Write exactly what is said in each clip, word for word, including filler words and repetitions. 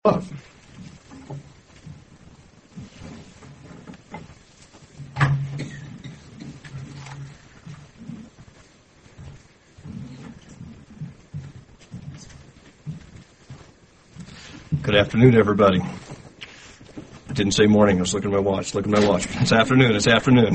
Love. Good afternoon, everybody. I didn't say morning. I was looking at my watch. Looking at my watch. It's afternoon. It's afternoon.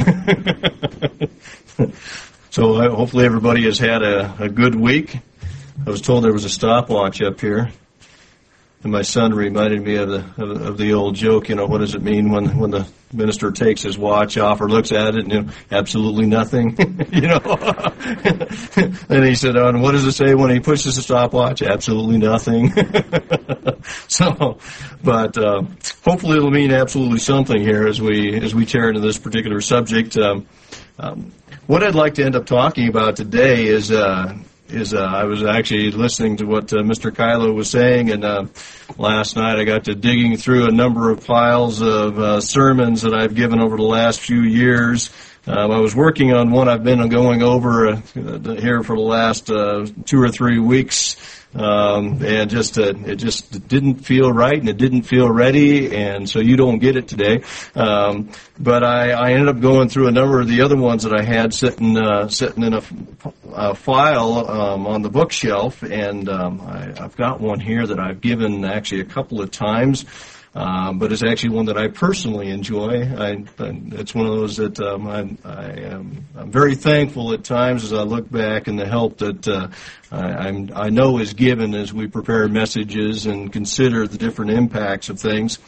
So uh, hopefully everybody has had a, a good week. I was told there was a stopwatch up here. And my son reminded me of the of, of the old joke, you know, what does it mean when, when the minister takes his watch off or looks at it and, you know, absolutely nothing, you know. And he said, oh, and what does it say when he pushes the stopwatch? Absolutely nothing. So, but uh, hopefully it'll mean absolutely something here as we as we tear into this particular subject. Um, um, what I'd like to end up talking about today is... Uh, is uh, I was actually listening to what uh, Mister Kylo was saying, and uh, last night I got to digging through a number of piles of uh, sermons that I've given over the last few years. Um, I was working on one I've been going over uh, here for the last uh, two or three weeks, um, and just uh, it just didn't feel right, and it didn't feel ready, and so you don't get it today. Um, but I, I ended up going through a number of the other ones that I had sitting uh, sitting in a, a file um, on the bookshelf, and um, I, I've got one here that I've given actually a couple of times. Um, but it's actually one that I personally enjoy. I, it's one of those that um, I, I am, I'm very thankful at times as I look back and the help that uh, I, I'm, I know is given as we prepare messages and consider the different impacts of things.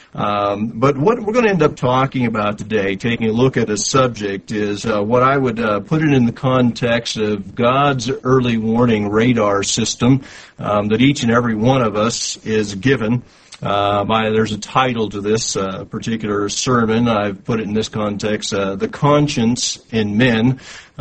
Um, but what we're going to end up talking about today, taking a look at a subject, is uh, what I would uh, put it in the context of God's early warning radar system um, that each and every one of us is given. Uh, my, there's a title to this uh, particular sermon. I've put it in this context, uh, The Conscience in Men,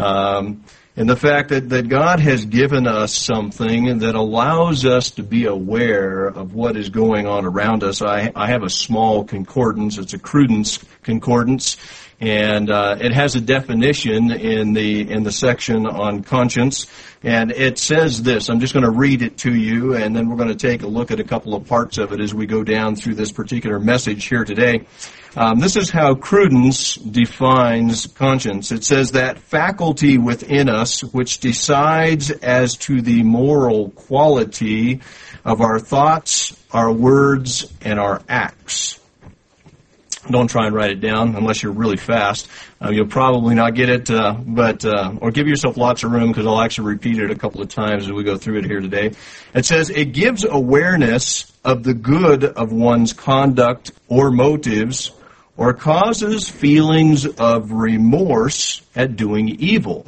um, and the fact that, that God has given us something that allows us to be aware of what is going on around us. I, I have a small concordance. It's a Cruden's concordance, and uh, it has a definition in the in the section on conscience. And it says this. I'm just going to read it to you, and then we're going to take a look at a couple of parts of it as we go down through this particular message here today. Um, this is how Cruden's defines conscience. It says that faculty within us which decides as to the moral quality of our thoughts, our words, and our acts. Don't try and write it down unless you're really fast. Uh, you'll probably not get it, uh, but uh, or give yourself lots of room because I'll actually repeat it a couple of times as we go through it here today. It says, it gives awareness of the good of one's conduct or motives, or causes feelings of remorse at doing evil.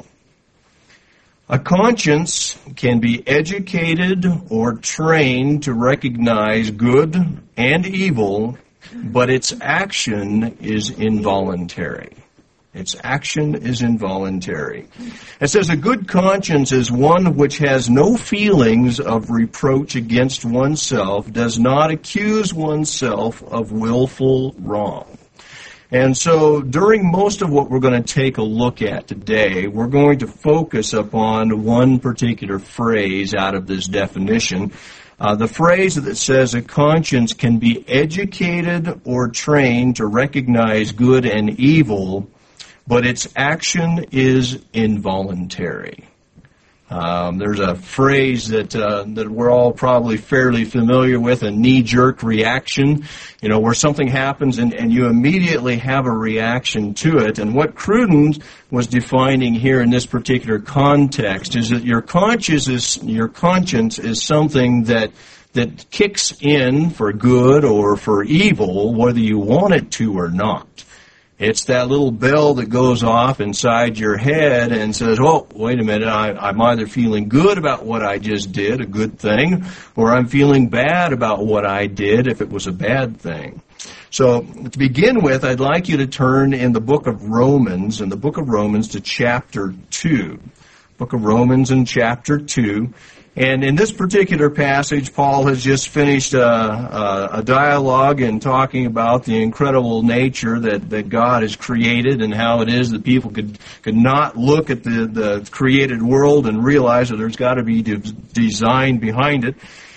A conscience can be educated or trained to recognize good and evil, but its action is involuntary. Its action is involuntary. It says a good conscience is one which has no feelings of reproach against oneself, does not accuse oneself of willful wrong. And so during most of what we're going to take a look at today, we're going to focus upon one particular phrase out of this definition. Uh, the phrase that says a conscience can be educated or trained to recognize good and evil, but its action is involuntary. Um, there's a phrase that uh, that we're all probably fairly familiar with, a knee-jerk reaction, you know, where something happens and, and you immediately have a reaction to it. And what Cruden was defining here in this particular context is that your conscience is your conscience is something that that kicks in for good or for evil, whether you want it to or not. It's that little bell that goes off inside your head and says, oh, wait a minute, I, I'm either feeling good about what I just did, a good thing, or I'm feeling bad about what I did if it was a bad thing. So to begin with, I'd like you to turn in the book of Romans, in the book of Romans to chapter two. Book of Romans in chapter two. And in this particular passage, Paul has just finished a, a, a dialogue and talking about the incredible nature that, that God has created and how it is that people could, could not look at the, the created world and realize that there's got to be de- design behind it.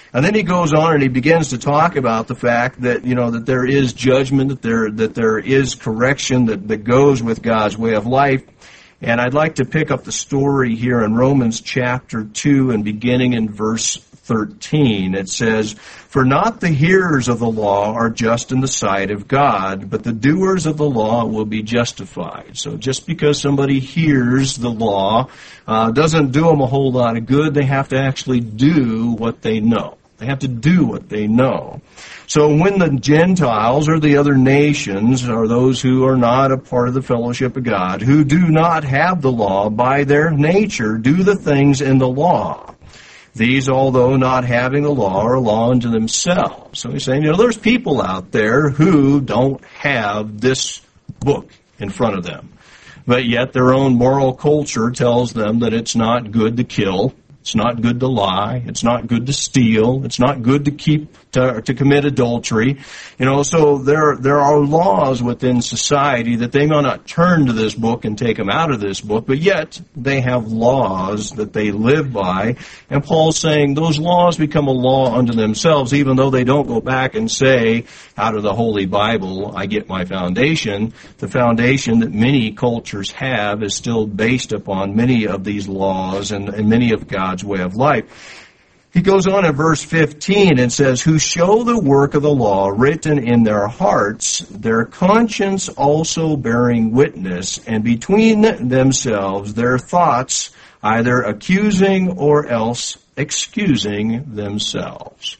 And then he goes on and he begins to talk about the fact that, you know, that there is judgment, that there that there is correction that, that goes with God's way of life. And I'd like to pick up the story here in Romans chapter two and beginning in verse thirteen. It says, "For not the hearers of the law are just in the sight of God, but the doers of the law will be justified." So just because somebody hears the law uh, doesn't do them a whole lot of good. They have to actually do what they know. They have to do what they know. So when the Gentiles or the other nations, or those who are not a part of the fellowship of God, who do not have the law, by their nature do the things in the law, these, although not having the law, are a law unto themselves. So he's saying, you know, there's people out there who don't have this book in front of them, but yet their own moral culture tells them that it's not good to kill. It's not good to lie. It's not good to steal. It's not good to keep to, to commit adultery. You know, so there there are laws within society that they may not turn to this book and take them out of this book, but yet they have laws that they live by. And Paul's saying those laws become a law unto themselves, even though they don't go back and say, out of the Holy Bible, I get my foundation. The foundation that many cultures have is still based upon many of these laws and, and many of God's way of life. He goes on in verse fifteen and says, "Who show the work of the law written in their hearts, their conscience also bearing witness, and between themselves their thoughts either accusing or else excusing themselves."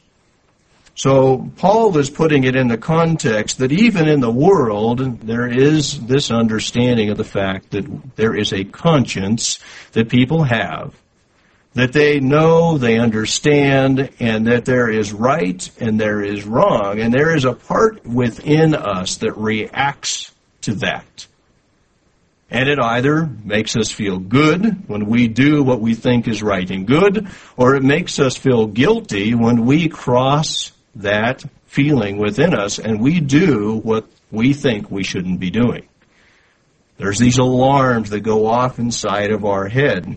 So Paul is putting it in the context that even in the world there is this understanding of the fact that there is a conscience that people have, that they know, they understand, and that there is right and there is wrong. And there is a part within us that reacts to that. And it either makes us feel good when we do what we think is right and good, or it makes us feel guilty when we cross that feeling within us and we do what we think we shouldn't be doing. There's these alarms that go off inside of our head.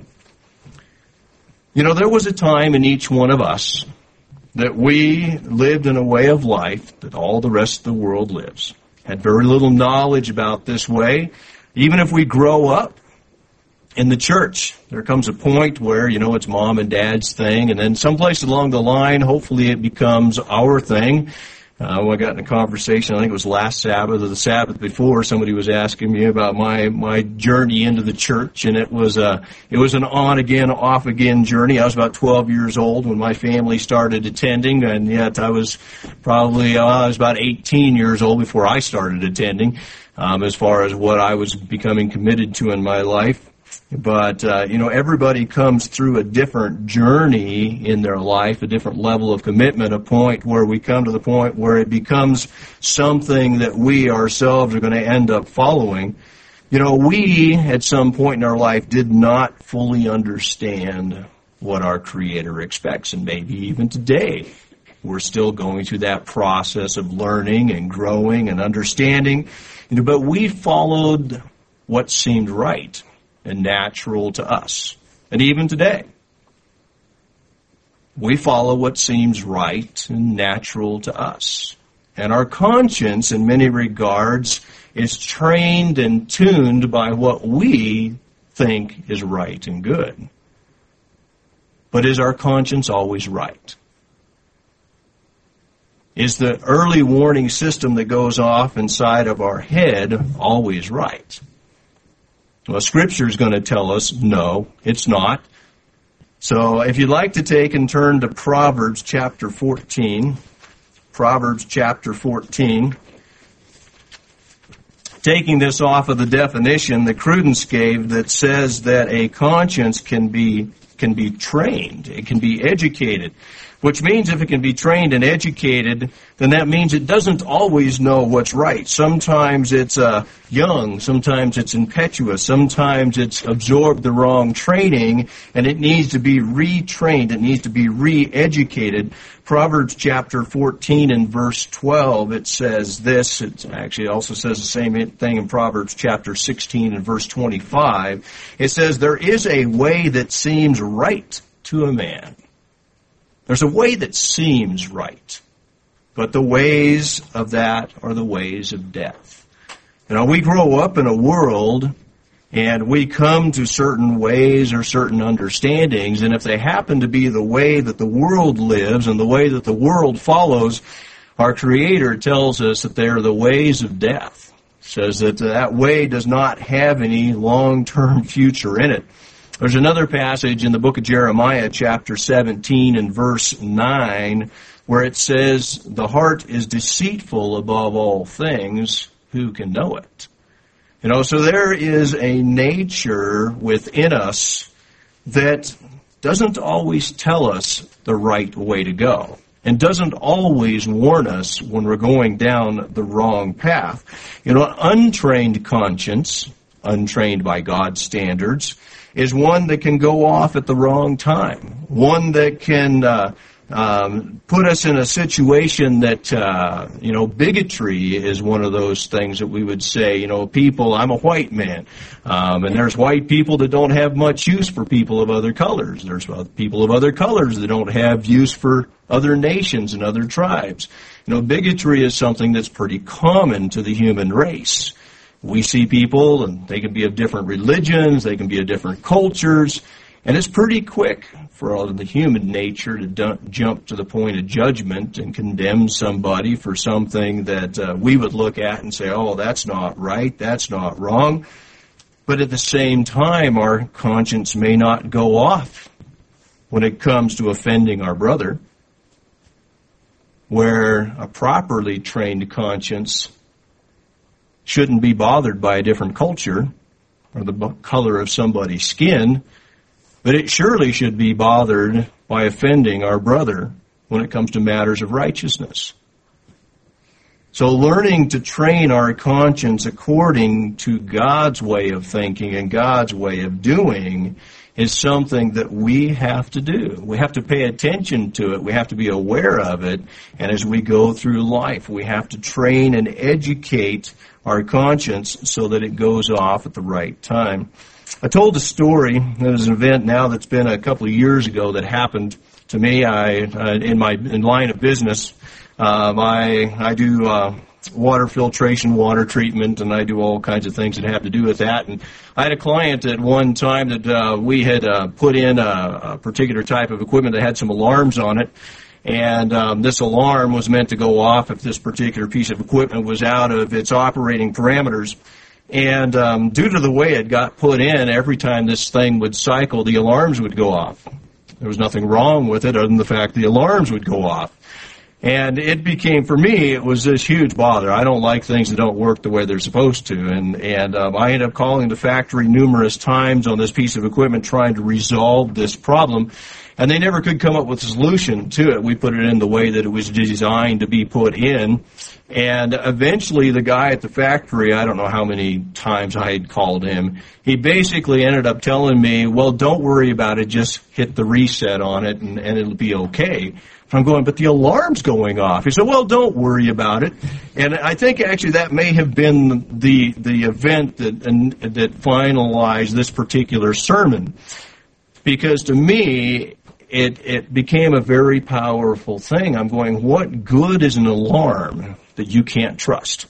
You know, there was a time in each one of us that we lived in a way of life that all the rest of the world lives. Had very little knowledge about this way. Even if we grow up in the church, there comes a point where, you know, it's mom and dad's thing, and then someplace along the line, hopefully it becomes our thing. Uh, I got in a conversation, I think it was last Sabbath or the Sabbath before, somebody was asking me about my, my journey into the church, and it was a, it was an on-again, off-again journey. I was about twelve years old when my family started attending, and yet I was probably, uh, I was about eighteen years old before I started attending, um, as far as what I was becoming committed to in my life. But, uh, you know, everybody comes through a different journey in their life, a different level of commitment, a point where we come to the point where it becomes something that we ourselves are going to end up following. You know, we, at some point in our life, did not fully understand what our Creator expects, and maybe even today we're still going through that process of learning and growing and understanding. You know, but we followed what seemed right and natural to us. And even today, we follow what seems right and natural to us. And our conscience, in many regards, is trained and tuned by what we think is right and good. But is our conscience always right? Is the early warning system that goes off inside of our head always right? Well, Scripture is going to tell us, no, it's not. So if you'd like to take and turn to Proverbs chapter fourteen, Proverbs chapter fourteen, taking this off of the definition that Crudence gave that says that a conscience can be can be trained, it can be educated. Which means if it can be trained and educated, then that means it doesn't always know what's right. Sometimes it's uh, young, sometimes it's impetuous, sometimes it's absorbed the wrong training, and it needs to be retrained, it needs to be re-educated. Proverbs chapter fourteen and verse twelve, it says this. It actually also says the same thing in Proverbs chapter sixteen and verse twenty-five. It says, "There is a way that seems right to a man, There's a way that seems right, but the ways of that are the ways of death. You know, we grow up in a world and we come to certain ways or certain understandings, and if they happen to be the way that the world lives and the way that the world follows, our Creator tells us that they are the ways of death. Says that that way does not have any long-term future in it. There's another passage in the book of Jeremiah, chapter seventeen and verse nine, where it says, the heart is deceitful above all things, who can know it? You know, so there is a nature within us that doesn't always tell us the right way to go, and doesn't always warn us when we're going down the wrong path. You know, an untrained conscience, untrained by God's standards, is one that can go off at the wrong time. One that can uh, um, put us in a situation that, uh, you know, bigotry is one of those things that we would say, you know, people, I'm a white man. Um, and there's white people that don't have much use for people of other colors. There's people of other colors that don't have use for other nations and other tribes. You know, bigotry is something that's pretty common to the human race. We see people, and they can be of different religions, they can be of different cultures, and it's pretty quick for all of the human nature to dump, jump to the point of judgment and condemn somebody for something that uh, we would look at and say, oh, that's not right, that's not wrong. But at the same time, our conscience may not go off when it comes to offending our brother, where a properly trained conscience shouldn't be bothered by a different culture or the color of somebody's skin, but it surely should be bothered by offending our brother when it comes to matters of righteousness. So learning to train our conscience according to God's way of thinking and God's way of doing is something that we have to do. We have to pay attention to it. We have to be aware of it. And as we go through life, we have to train and educate our conscience so that it goes off at the right time. I told a story. There's an event now that's been a couple of years ago that happened to me. I, uh, in my in line of business, um, I I do uh, water filtration, water treatment, and I do all kinds of things that have to do with that. And I had a client at one time that uh, we had uh, put in a, a particular type of equipment that had some alarms on it. And um, this alarm was meant to go off if this particular piece of equipment was out of its operating parameters. And um, due to the way it got put in, every time this thing would cycle, the alarms would go off. There was nothing wrong with it other than the fact the alarms would go off. And it became, for me, it was this huge bother. I don't like things that don't work the way they're supposed to. And, and um, I ended up calling the factory numerous times on this piece of equipment trying to resolve this problem. And they never could come up with a solution to it. We put it in the way that it was designed to be put in. And eventually the guy at the factory, I don't know how many times I had called him, he basically ended up telling me, well, don't worry about it, just hit the reset on it and, and it'll be okay. I'm going, but the alarm's going off. He said, well, don't worry about it. And I think actually that may have been the the event that and, that finalized this particular sermon. Because to me, it, it became a very powerful thing. I'm going, what good is an alarm that you can't trust?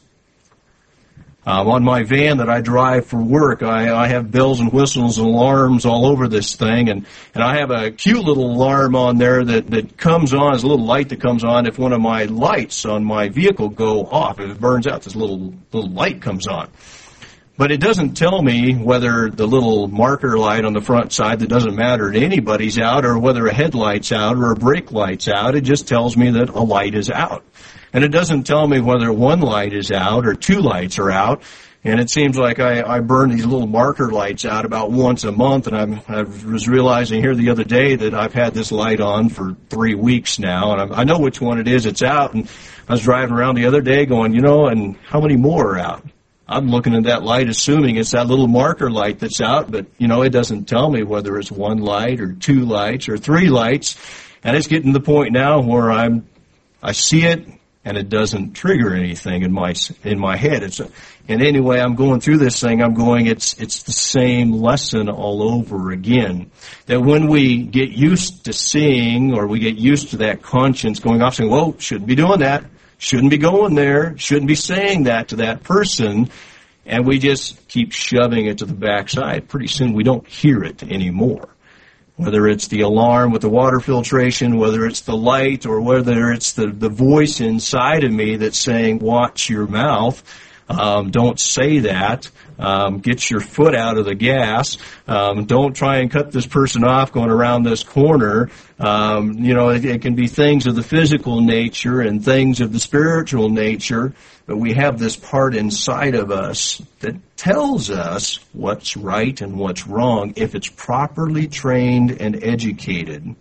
Um, on my van that I drive for work, I, I have bells and whistles and alarms all over this thing, and, and I have a cute little alarm on there that, that comes on, it's a little light that comes on if one of my lights on my vehicle go off. If it burns out, this little little light comes on. But it doesn't tell me whether the little marker light on the front side that doesn't matter to anybody's out, or whether a headlight's out or a brake light's out. It just tells me that a light is out. And it doesn't tell me whether one light is out or two lights are out. And it seems like I, I burn these little marker lights out about once a month. And I'm, I was realizing here the other day that I've had this light on for three weeks now. And I'm, I know which one it is. It's out. And I was driving around the other day going, you know, and how many more are out? I'm looking at that light assuming it's that little marker light that's out. But, you know, it doesn't tell me whether it's one light or two lights or three lights. And it's getting to the point now where I'm, I see it. and it doesn't trigger anything in my in my head. It's and anyway, I'm going through this thing. I'm going. It's it's the same lesson all over again. That when we get used to seeing, or we get used to that conscience going off, saying, "Whoa, shouldn't be doing that. Shouldn't be going there. Shouldn't be saying that to that person," and we just keep shoving it to the backside. Pretty soon, we don't hear it anymore. Whether it's the alarm with the water filtration, whether it's the light, or whether it's the, the voice inside of me that's saying, watch your mouth, um, don't say that, um, get your foot out of the gas, um, don't try and cut this person off going around this corner. Um, you know, it, it can be things of the physical nature and things of the spiritual nature, but we have this part inside of us that tells us what's right and what's wrong if it's properly trained and educated.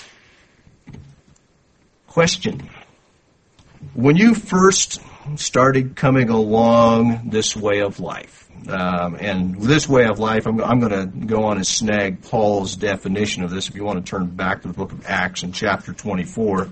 Question. When you first started coming along this way of life, um, and this way of life, I'm, I'm going to go on and snag Paul's definition of this if you want to turn back to the book of Acts in chapter twenty-four.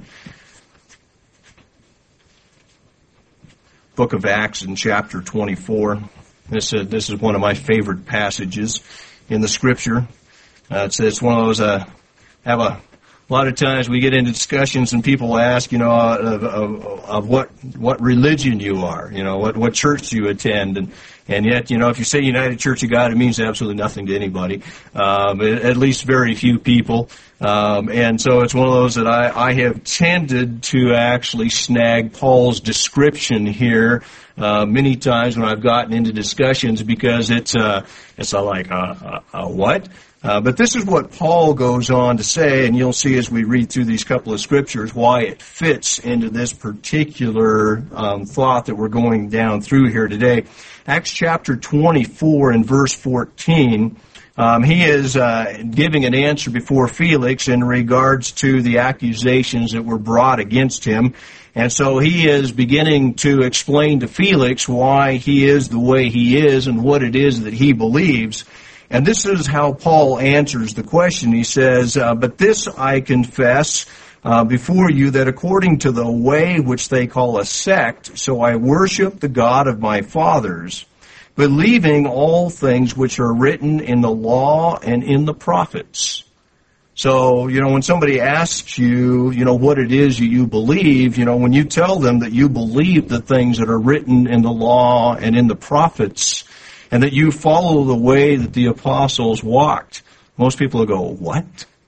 Book of Acts in chapter twenty-four. This, uh, this is one of my favorite passages in the Scripture. Uh, it's, it's one of those, uh, have a, a lot of times we get into discussions and people ask, you know, of, of, of what what religion you are, you know, what, what church you attend, and and yet, you know, if you say United Church of God, it means absolutely nothing to anybody, um, at least very few people. Um, and so it's one of those that I, I have tended to actually snag Paul's description here uh, many times when I've gotten into discussions, because it's uh, it's a, like a, a, a what? Uh, but this is what Paul goes on to say, and you'll see as we read through these couple of scriptures why it fits into this particular um, thought that we're going down through here today. Acts chapter twenty-four and verse fourteen. Um, he is uh, giving an answer before Felix in regards to the accusations that were brought against him. And so he is beginning to explain to Felix why he is the way he is and what it is that he believes. And this is how Paul answers the question. He says, uh, but this I confess uh, before you, that according to the way which they call a sect, so I worship the God of my fathers, believing all things which are written in the law and in the prophets. So, you know, when somebody asks you, you know, what it is you believe, you know, when you tell them that you believe the things that are written in the law and in the prophets, and that you follow the way that the apostles walked, most people will go, what?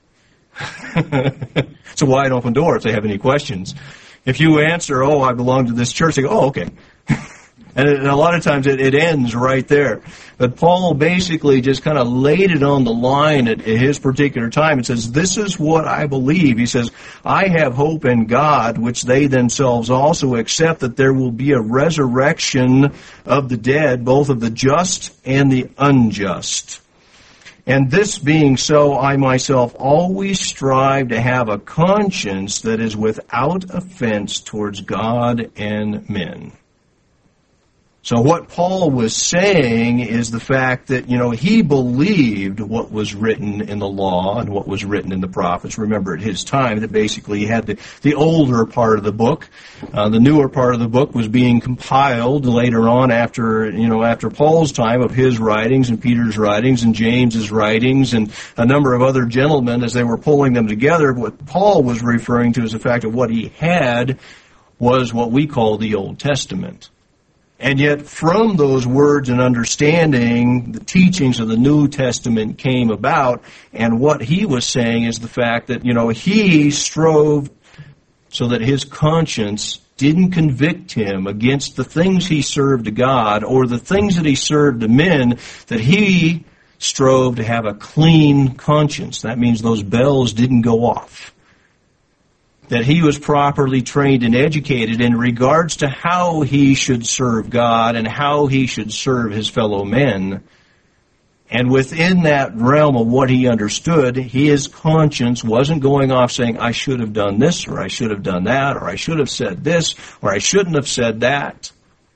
It's a wide open door if they have any questions. If you answer, oh, I belong to this church, they go, oh, okay. And a lot of times it, it ends right there. But Paul basically just kind of laid it on the line at, at his particular time and says, this is what I believe. He says, I have hope in God, which they themselves also accept, that there will be a resurrection of the dead, both of the just and the unjust. And this being so, I myself always strive to have a conscience that is without offense towards God and men. So what Paul was saying is the fact that, you know, he believed what was written in the law and what was written in the prophets. Remember, at his time, that basically he had the, the older part of the book. Uh, the newer part of the book was being compiled later on after, you know, after Paul's time of his writings and Peter's writings and James's writings and a number of other gentlemen as they were pulling them together. What Paul was referring to is the fact that what he had was what we call the Old Testament. And yet, from those words and understanding, the teachings of the New Testament came about. And what he was saying is the fact that, you know, he strove so that his conscience didn't convict him against the things he served to God or the things that he served to men, that he strove to have a clean conscience. That means those bells didn't go off. That he was properly trained and educated in regards to how he should serve God and how he should serve his fellow men. And within that realm of what he understood, his conscience wasn't going off saying, I should have done this, or I should have done that, or I should have said this, or I shouldn't have said that.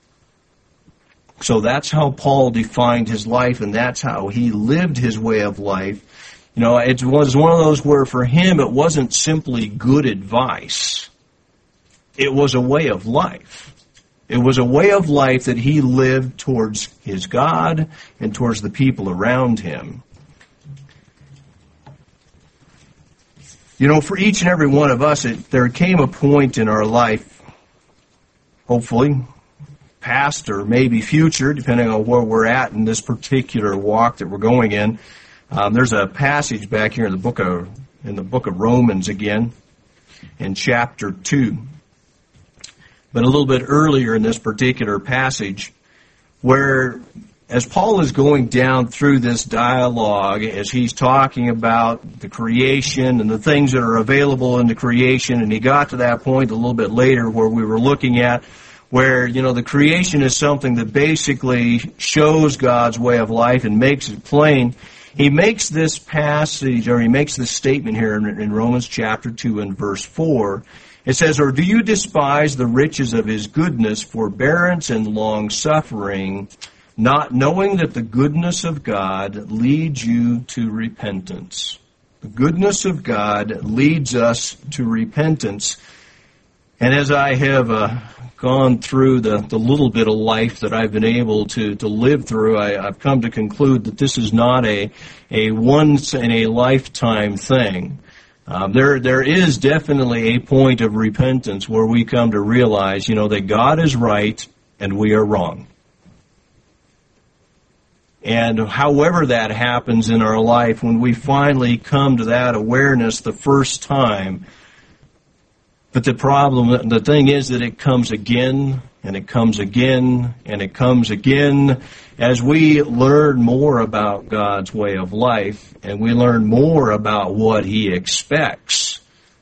So that's how Paul defined his life, and that's how he lived his way of life. You know, it was one of those where for him it wasn't simply good advice. It was a way of life. It was a way of life that he lived towards his God and towards the people around him. You know, for each and every one of us, it, there came a point in our life, hopefully, past or maybe future, depending on where we're at in this particular walk that we're going in. Um, there's a passage back here in the book of in the book of Romans again, in chapter two. But a little bit earlier in this particular passage, where as Paul is going down through this dialogue, as he's talking about the creation and the things that are available in the creation, and he got to that point a little bit later where we were looking at where, you know, the creation is something that basically shows God's way of life and makes it plain. He makes this passage, or he makes this statement here in, in Romans chapter two and verse four. It says, "Or do you despise the riches of his goodness, forbearance, and long-suffering, not knowing that the goodness of God leads you to repentance?" The goodness of God leads us to repentance. And as I have uh, gone through the, the little bit of life that I've been able to, to live through, I, I've come to conclude that this is not a, a once-in-a-lifetime thing. Um, there, there is definitely a point of repentance where we come to realize, you know, that God is right and we are wrong. And however that happens in our life, when we finally come to that awareness the first time, but the problem, the thing is that it comes again, and it comes again, and it comes again, as we learn more about God's way of life, and we learn more about what He expects.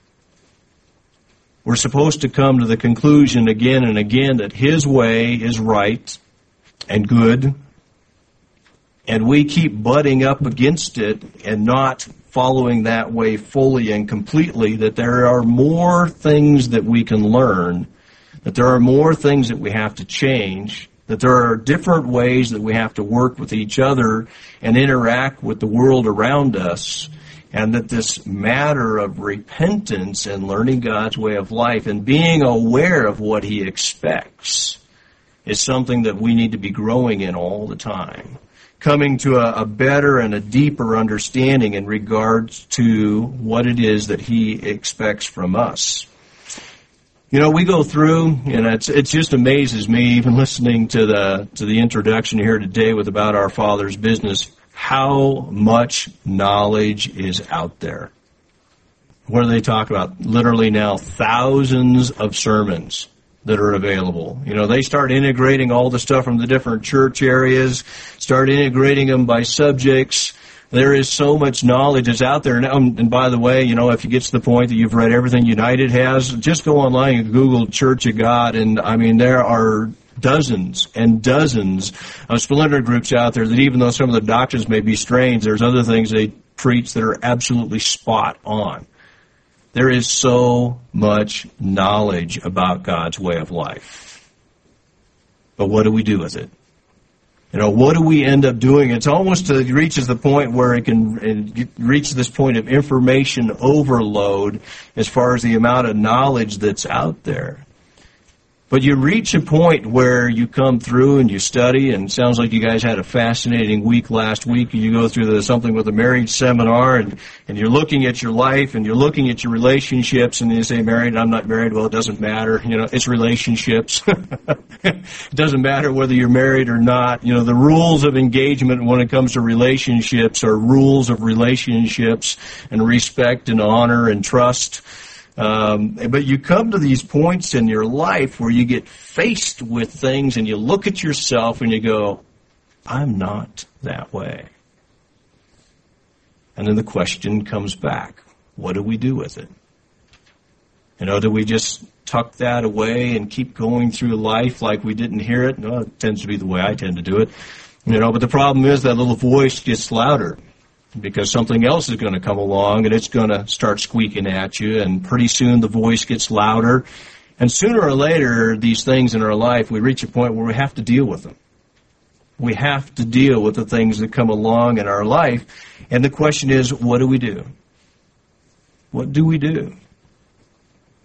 We're supposed to come to the conclusion again and again that His way is right and good, and we keep butting up against it and not following that way fully and completely, that there are more things that we can learn, that there are more things that we have to change, that there are different ways that we have to work with each other and interact with the world around us, and that this matter of repentance and learning God's way of life and being aware of what He expects is something that we need to be growing in all the time, coming to a, a better and a deeper understanding in regards to what it is that He expects from us. You know, we go through, and it's, it just amazes me, even listening to the to the introduction here today with about our Father's business, how much knowledge is out there. What do they talk about? Literally now thousands of sermons that are available. You know, they start integrating all the stuff from the different church areas, start integrating them by subjects. There is so much knowledge that's out there. And, and by the way, you know, if you get to the point that you've read everything United has, just go online and Google Church of God, and I mean, there are dozens and dozens of splinter groups out there that even though some of the doctrines may be strange, there's other things they preach that are absolutely spot on. There is so much knowledge about God's way of life. But what do we do with it? You know, what do we end up doing? It's almost it reaches the point where it can it reach this point of information overload as far as the amount of knowledge that's out there. But you reach a point where you come through and you study, and it sounds like you guys had a fascinating week last week. You go through the, something with a marriage seminar, and, and you're looking at your life, and you're looking at your relationships, and you say, married, I'm not married. Well, it doesn't matter. You know, it's relationships. It doesn't matter whether you're married or not. You know, the rules of engagement when it comes to relationships are rules of relationships and respect and honor and trust. Um, but you come to these points in your life where you get faced with things and you look at yourself and you go, I'm not that way. And then the question comes back, what do we do with it? You know, do we just tuck that away and keep going through life like we didn't hear it? No, it tends to be the way I tend to do it. You know, but the problem is that little voice gets louder, because something else is going to come along and it's going to start squeaking at you, and pretty soon the voice gets louder. And sooner or later, these things in our life, we reach a point where we have to deal with them. We have to deal with the things that come along in our life. And the question is, what do we do? What do we do?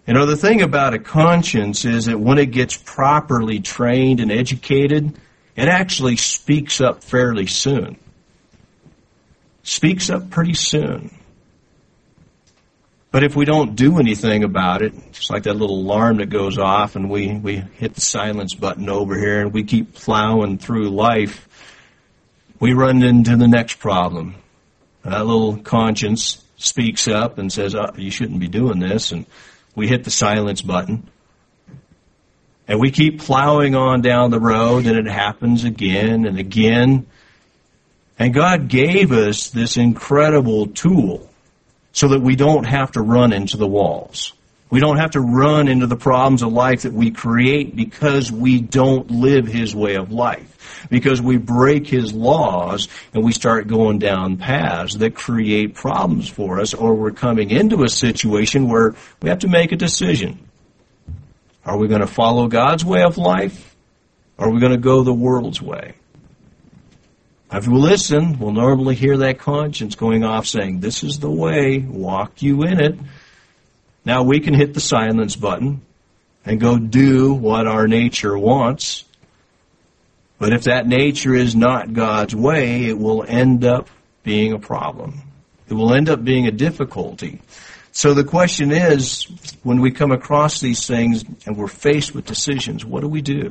You know, the thing about a conscience is that when it gets properly trained and educated, it actually speaks up fairly soon. Speaks up pretty soon. But if we don't do anything about it, just like that little alarm that goes off and we, we hit the silence button over here and we keep plowing through life, we run into the next problem. That little conscience speaks up and says, oh, you shouldn't be doing this, and we hit the silence button. And we keep plowing on down the road, and it happens again and again. And God gave us this incredible tool so that we don't have to run into the walls. We don't have to run into the problems of life that we create because we don't live His way of life. Because we break His laws and we start going down paths that create problems for us, or we're coming into a situation where we have to make a decision. Are we going to follow God's way of life, or are we going to go the world's way? If we listen, we'll normally hear that conscience going off saying, this is the way, walk you in it. Now we can hit the silence button and go do what our nature wants. But if that nature is not God's way, it will end up being a problem. It will end up being a difficulty. So the question is, when we come across these things and we're faced with decisions, what do we do?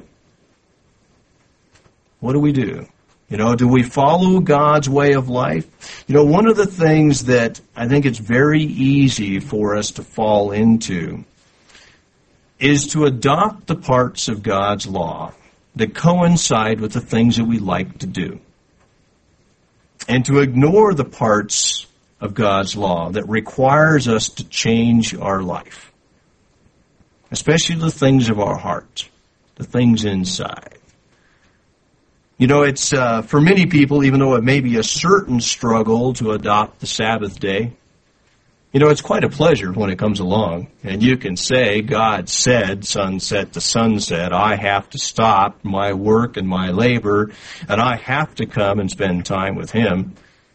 What do we do? You know, do we follow God's way of life? You know, one of the things that I think it's very easy for us to fall into is to adopt the parts of God's law that coincide with the things that we like to do, and to ignore the parts of God's law that requires us to change our life, especially the things of our heart, the things inside. You know, it's, uh, for many people, even though it may be a certain struggle to adopt the Sabbath day, you know, it's quite a pleasure when it comes along. And you can say, God said, sunset to sunset, I have to stop my work and my labor, and I have to come and spend time with Him.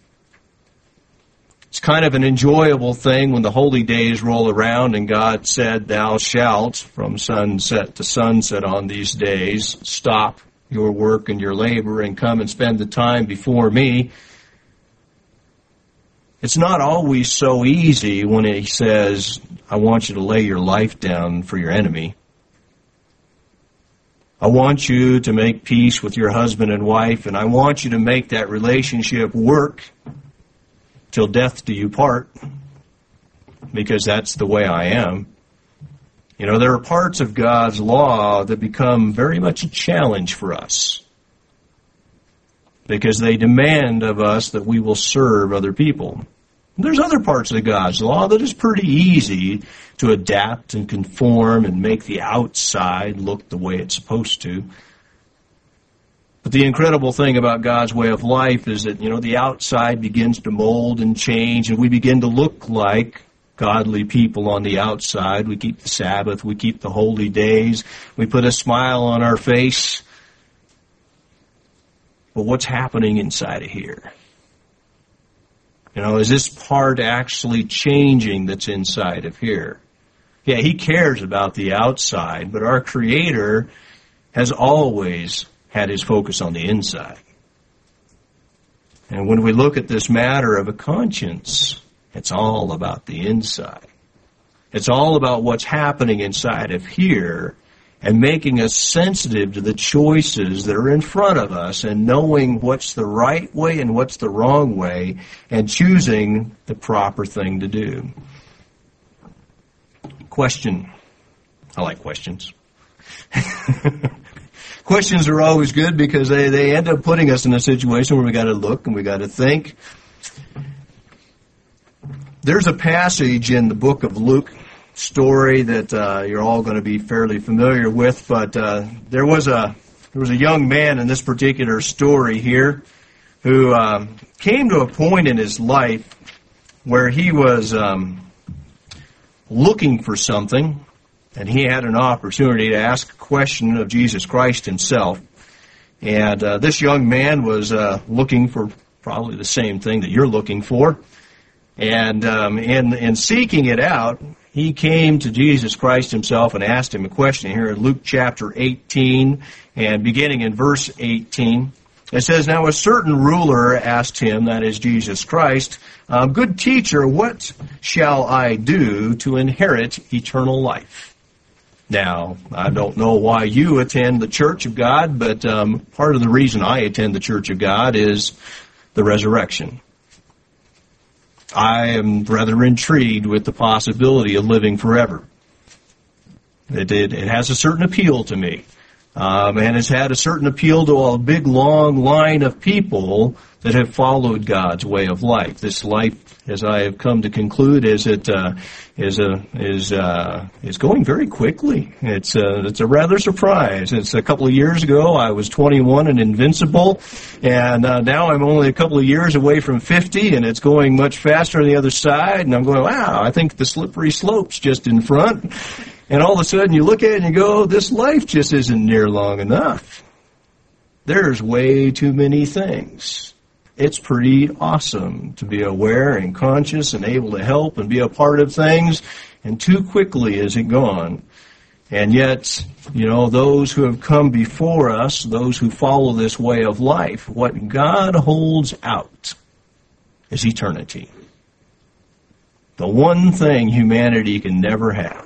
It's kind of an enjoyable thing when the holy days roll around and God said, thou shalt, from sunset to sunset on these days, stop your work and your labor and come and spend the time before me. It's not always so easy when He says, I want you to lay your life down for your enemy. I want you to make peace with your husband and wife, and I want you to make that relationship work till death do you part, because that's the way I am. You know, there are parts of God's law that become very much a challenge for us because they demand of us that we will serve other people. There's other parts of God's law that is pretty easy to adapt and conform and make the outside look the way it's supposed to. But the incredible thing about God's way of life is that, you know, the outside begins to mold and change, and we begin to look like godly people on the outside. We keep the Sabbath, we keep the holy days, we put a smile on our face. But what's happening inside of here? You know, is this part actually changing that's inside of here? Yeah, He cares about the outside, but our Creator has always had His focus on the inside. And when we look at this matter of a conscience, it's all about the inside. It's all about what's happening inside of here and making us sensitive to the choices that are in front of us and knowing what's the right way and what's the wrong way and choosing the proper thing to do. Question. I like questions. Questions are always good because they, they end up putting us in a situation where we got to look and we got to think. There's a passage in the book of Luke, story that uh, you're all going to be fairly familiar with, but uh, there was a there was a young man in this particular story here who um, came to a point in his life where he was um, looking for something, and he had an opportunity to ask a question of Jesus Christ Himself. And uh, this young man was uh, looking for probably the same thing that you're looking for. And um, in, in seeking it out, he came to Jesus Christ himself and asked him a question here in Luke chapter eighteen, and beginning in verse eighteen. It says, "Now a certain ruler asked him," that is Jesus Christ, uh, "Good teacher, what shall I do to inherit eternal life?" Now, I don't know why you attend the Church of God, but um, part of the reason I attend the Church of God is the resurrection. I am rather intrigued with the possibility of living forever. It, it, it has a certain appeal to me. Um, and it's had a certain appeal to a big, long line of people that have followed God's way of life. This life, as I have come to conclude, is it uh, is a is uh, is going very quickly. It's a, it's a rather surprise. It's a couple of years ago I was twenty-one and invincible, and uh, now I'm only a couple of years away from fifty, and it's going much faster on the other side. And I'm going, wow! I think the slippery slope's just in front. And all of a sudden you look at it and you go, this life just isn't near long enough. There's way too many things. It's pretty awesome to be aware and conscious and able to help and be a part of things, and too quickly is it gone. And yet, you know, those who have come before us, those who follow this way of life, what God holds out is eternity. The one thing humanity can never have.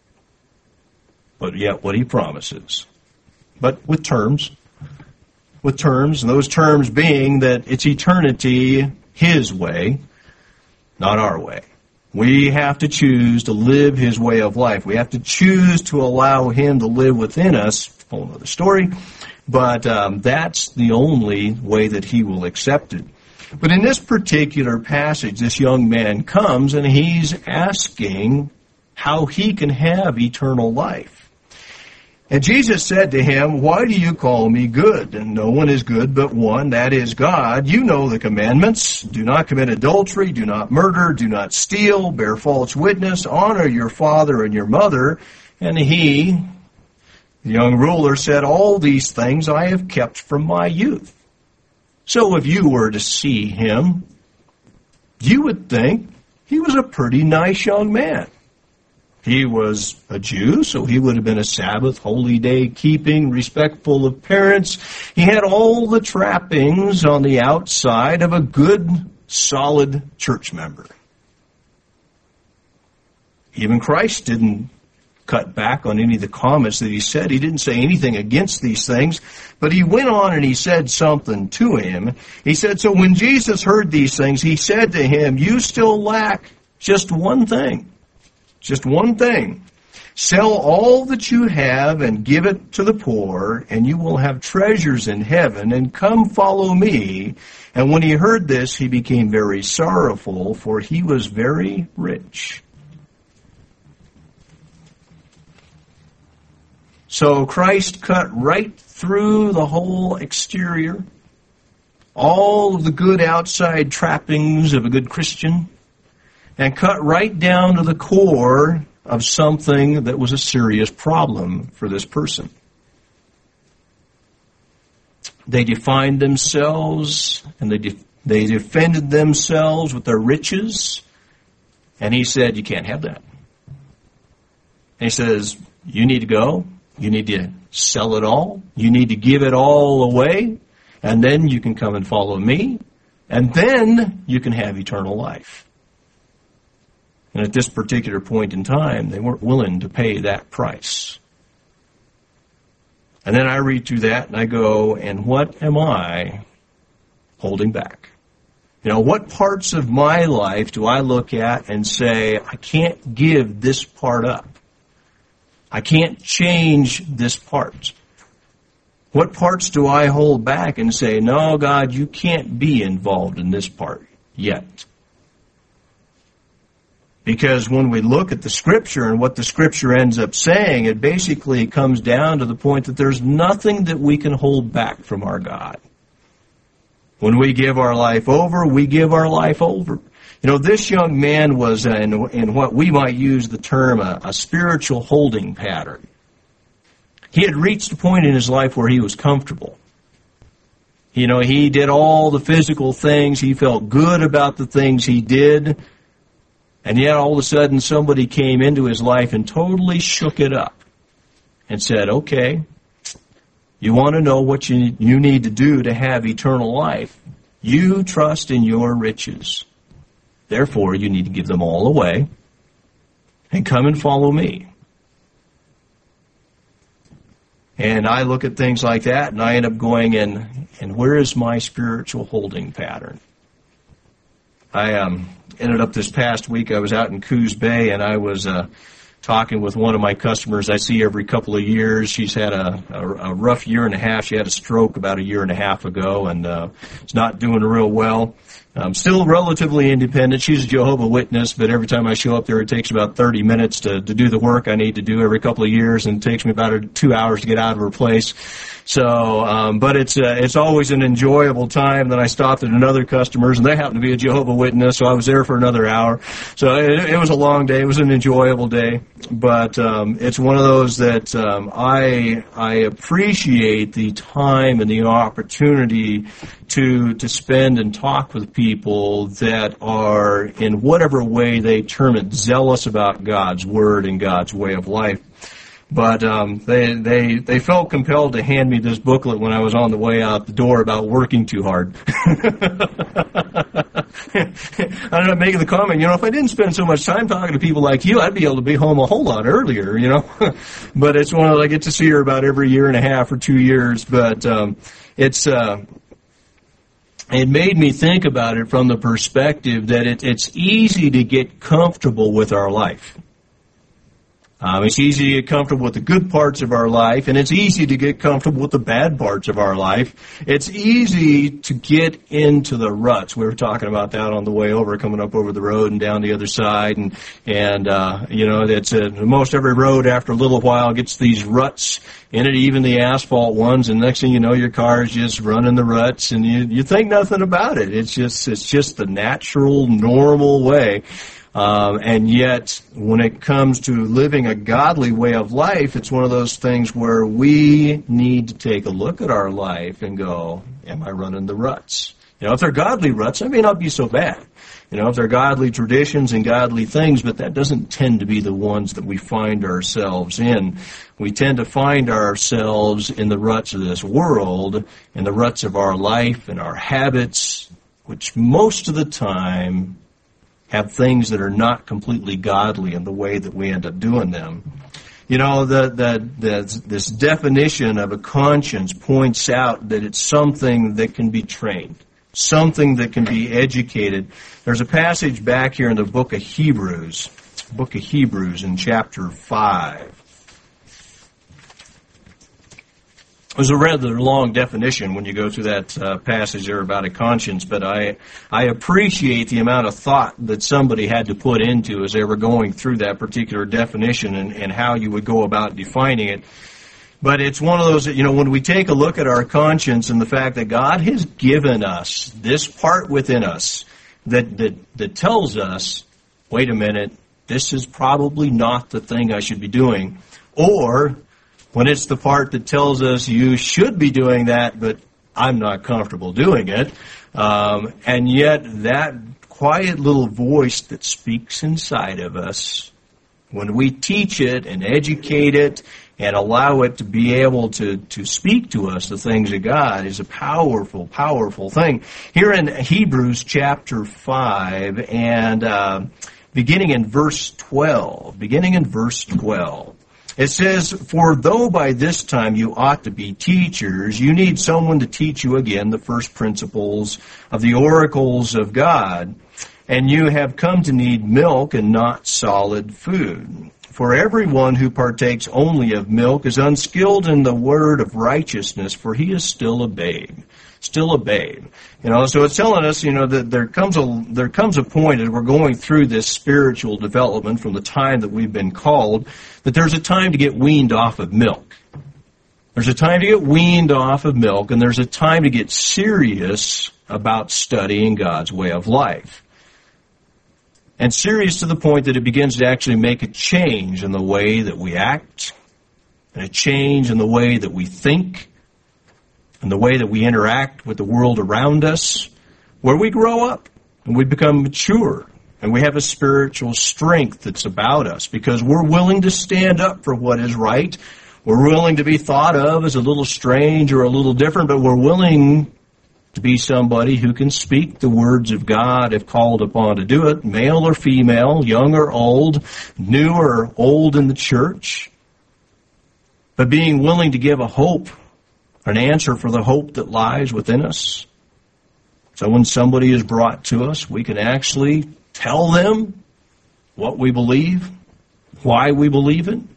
But yet what he promises. But with terms. With terms, and those terms being that it's eternity his way, not our way. We have to choose to live his way of life. We have to choose to allow him to live within us. Whole other story. But um, that's the only way that he will accept it. But in this particular passage, this young man comes and he's asking how he can have eternal life. And Jesus said to him, "Why do you call me good? And no one is good but one, that is God. You know the commandments. Do not commit adultery, do not murder, do not steal, bear false witness, honor your father and your mother." And he, the young ruler, said, "All these things I have kept from my youth." So if you were to see him, you would think he was a pretty nice young man. He was a Jew, so he would have been a Sabbath, holy day keeping, respectful of parents. He had all the trappings on the outside of a good, solid church member. Even Christ didn't cut back on any of the comments that he said. He didn't say anything against these things, but he went on and he said something to him. He said, so when Jesus heard these things, he said to him, "You still lack just one thing. Just one thing. Sell all that you have and give it to the poor, and you will have treasures in heaven, and come follow me." And when he heard this, he became very sorrowful, for he was very rich. So Christ cut right through the whole exterior, all of the good outside trappings of a good Christian, and cut right down to the core of something that was a serious problem for this person. They defined themselves, and they de- they defended themselves with their riches, and he said, "You can't have that." And he says, "You need to go, you need to sell it all, you need to give it all away, and then you can come and follow me, and then you can have eternal life." And at this particular point in time, they weren't willing to pay that price. And then I read through that and I go, and what am I holding back? You know, what parts of my life do I look at and say, I can't give this part up? I can't change this part. What parts do I hold back and say, no, God, you can't be involved in this part yet? Because when we look at the Scripture and what the Scripture ends up saying, it basically comes down to the point that there's nothing that we can hold back from our God. When we give our life over, we give our life over. You know, this young man was in, in what we might use the term a, a spiritual holding pattern. He had reached a point in his life where he was comfortable. You know, he did all the physical things. He felt good about the things he did. And yet all of a sudden somebody came into his life and totally shook it up and said, okay, you want to know what you, you need to do to have eternal life. You trust in your riches. Therefore, you need to give them all away and come and follow me. And I look at things like that, and I end up going in, and where is my spiritual holding pattern? I um, ended up this past week, I was out in Coos Bay, and I was uh, talking with one of my customers I see every couple of years. She's had a, a, a rough year and a half. She had a stroke about a year and a half ago, and uh, is not doing real well. Um, still relatively independent. She's a Jehovah's Witness, but every time I show up there, it takes about thirty minutes to, to do the work I need to do every couple of years, and it takes me about two hours to get out of her place. So, um, but it's uh, it's always an enjoyable time. Then I stopped at another customer's, and they happened to be a Jehovah's Witness, so I was there for another hour. So it, it was a long day. It was an enjoyable day, but um, it's one of those that um, I I appreciate the time and the opportunity to to spend and talk with people that are, in whatever way they term it, zealous about God's Word and God's way of life. But um, they they they felt compelled to hand me this booklet when I was on the way out the door about working too hard. I ended up making the comment, you know, if I didn't spend so much time talking to people like you, I'd be able to be home a whole lot earlier, you know. But it's one of I get to see her about every year and a half or two years. But um, it's uh, it made me think about it from the perspective that it, it's easy to get comfortable with our life. Um, it's easy to get comfortable with the good parts of our life, and it's easy to get comfortable with the bad parts of our life. It's easy to get into the ruts. We were talking about that on the way over, coming up over the road and down the other side, and and uh, you know, it's uh, most every road after a little while gets these ruts in it, even the asphalt ones, and next thing you know, your car is just running the ruts, and you you think nothing about it. It's just it's just the natural, normal way. Um, and yet, when it comes to living a godly way of life, it's one of those things where we need to take a look at our life and go, am I running the ruts? You know, if they're godly ruts, that may not be so bad. You know, if they're godly traditions and godly things, but that doesn't tend to be the ones that we find ourselves in. We tend to find ourselves in the ruts of this world, in the ruts of our life and our habits, which most of the time have things that are not completely godly in the way that we end up doing them. You know, the, the, the, this definition of a conscience points out that it's something that can be trained, something that can be educated. There's a passage back here in the book of Hebrews, book of Hebrews in chapter five. It was a rather long definition when you go through that uh, passage there about a conscience, but I I appreciate the amount of thought that somebody had to put into as they were going through that particular definition and, and how you would go about defining it. But it's one of those that, you know, when we take a look at our conscience and the fact that God has given us this part within us that that, that tells us, wait a minute, this is probably not the thing I should be doing, or when it's the part that tells us you should be doing that, but I'm not comfortable doing it. Um, and yet that quiet little voice that speaks inside of us, when we teach it and educate it and allow it to be able to, to speak to us the things of God, is a powerful, powerful thing. Here in Hebrews chapter five, and uh, beginning in verse twelve, beginning in verse twelve, it says, for though by this time you ought to be teachers, you need someone to teach you again the first principles of the oracles of God, and you have come to need milk and not solid food. For everyone who partakes only of milk is unskilled in the word of righteousness, for he is still a babe. Still a babe. You know, so it's telling us, you know, that there comes a there comes a point as we're going through this spiritual development from the time that we've been called, that there's a time to get weaned off of milk. There's a time to get weaned off of milk, and there's a time to get serious about studying God's way of life. And serious to the point that it begins to actually make a change in the way that we act, and a change in the way that we think, and the way that we interact with the world around us, where we grow up and we become mature And we have a spiritual strength that's about us because we're willing to stand up for what is right. We're willing to be thought of as a little strange or a little different, but we're willing to be somebody who can speak the words of God if called upon to do it, male or female, young or old, new or old in the church. But being willing to give a hope, an answer for the hope that lies within us. So when somebody is brought to us, we can actually tell them what we believe, why we believe it.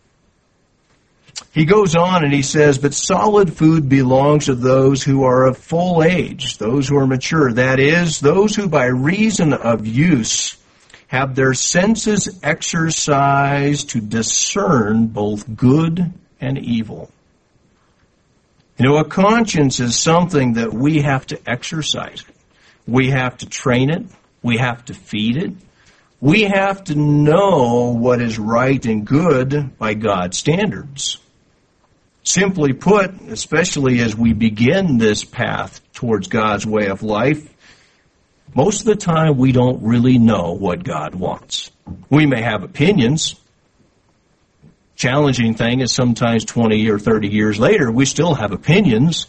He goes on and he says, but solid food belongs to those who are of full age, those who are mature. That is, those who by reason of use have their senses exercised to discern both good and evil. You know, a conscience is something that we have to exercise. We have to train it. We have to feed it. We have to know what is right and good by God's standards. Simply put, especially as we begin this path towards God's way of life, most of the time we don't really know what God wants. We may have opinions. Challenging thing is sometimes twenty or thirty years later, we still have opinions.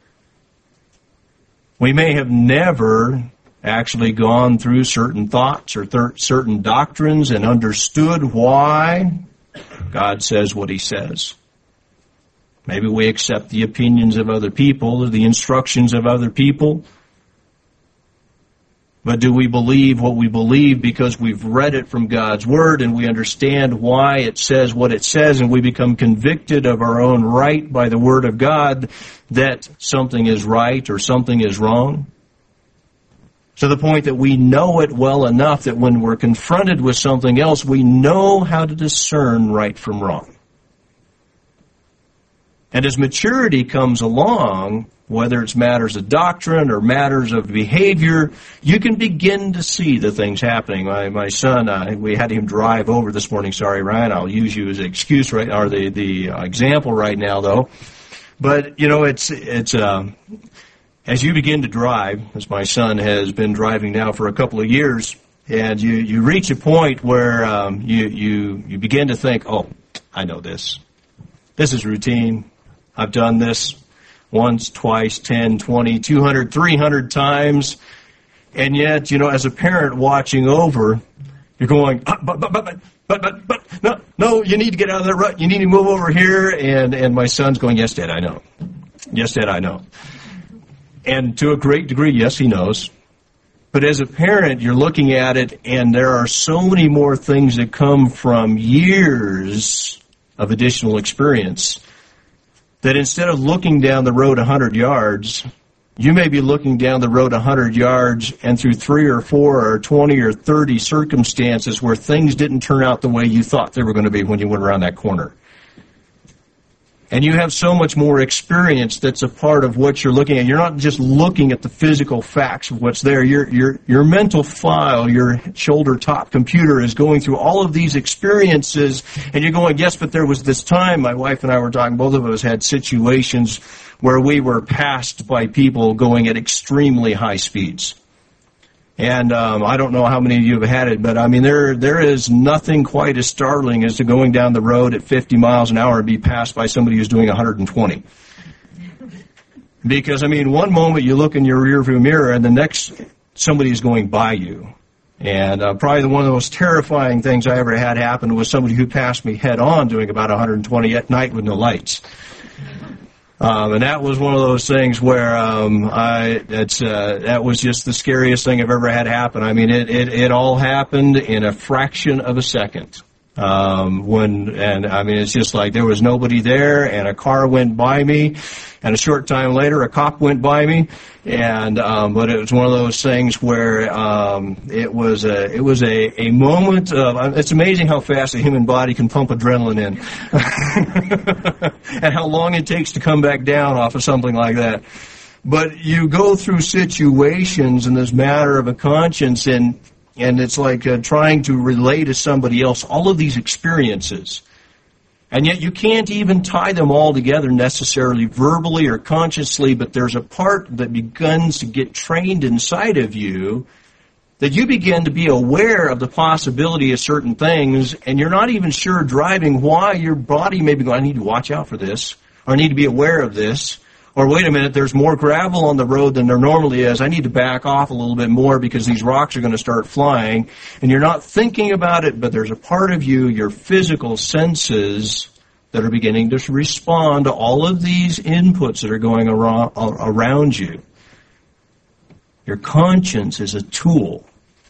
We may have never actually gone through certain thoughts or thir- certain doctrines and understood why God says what He says. Maybe we accept the opinions of other people or the instructions of other people. But do we believe what we believe because we've read it from God's Word and we understand why it says what it says and we become convicted of our own right by the Word of God that something is right or something is wrong? To the point that we know it well enough that when we're confronted with something else, we know how to discern right from wrong. And as maturity comes along, whether it's matters of doctrine or matters of behavior, you can begin to see the things happening. My, my son, uh, we had him drive over this morning. Sorry, Ryan, I'll use you as an excuse right, or the the uh, example right now, though. But you know, it's it's uh, as you begin to drive, as my son has been driving now for a couple of years, and you you reach a point where um, you you you begin to think, oh, I know this. This is routine. I've done this once, twice, ten, twenty, two hundred, three hundred times. And yet, you know, as a parent watching over, you're going, ah, but, but, but, but, but, but, but, no, no, you need to get out of that rut. You need to move over here. And, and my son's going, yes, Dad, I know. Yes, Dad, I know. And to a great degree, yes, he knows. But as a parent, you're looking at it, and there are so many more things that come from years of additional experience that instead of looking down the road one hundred yards, you may be looking down the road one hundred yards and through three or four or twenty or thirty circumstances where things didn't turn out the way you thought they were going to be when you went around that corner. And you have so much more experience that's a part of what you're looking at. You're not just looking at the physical facts of what's there. Your your your mental file, your shoulder top computer is going through all of these experiences, and you're going, yes, but there was this time, my wife and I were talking, both of us had situations where we were passed by people going at extremely high speeds. And um, I don't know how many of you have had it, but I mean, there there is nothing quite as startling as to going down the road at fifty miles an hour and be passed by somebody who's doing one hundred twenty. Because, I mean, one moment you look in your rearview mirror and the next somebody is going by you. And uh, probably one of the most terrifying things I ever had happen was somebody who passed me head on doing about one hundred twenty at night with no lights. Um, and that was one of those things where um, I it's uh, that was just the scariest thing I've ever had happen. I mean, it it, it all happened in a fraction of a second. Um, when and I mean, it's just like there was nobody there, and a car went by me, and a short time later, a cop went by me, and um, but it was one of those things where um, it was a it was a, a moment of. It's amazing how fast a human body can pump adrenaline in, and how long it takes to come back down off of something like that. But you go through situations in this matter of a conscience, and. And it's like uh, trying to relay to somebody else all of these experiences. And yet you can't even tie them all together necessarily verbally or consciously, but there's a part that begins to get trained inside of you that you begin to be aware of the possibility of certain things, and you're not even sure driving why your body may be going, I need to watch out for this, or I need to be aware of this, or wait a minute, there's more gravel on the road than there normally is. I need to back off a little bit more because these rocks are going to start flying. And you're not thinking about it, but there's a part of you, your physical senses, that are beginning to respond to all of these inputs that are going around, around you. Your conscience is a tool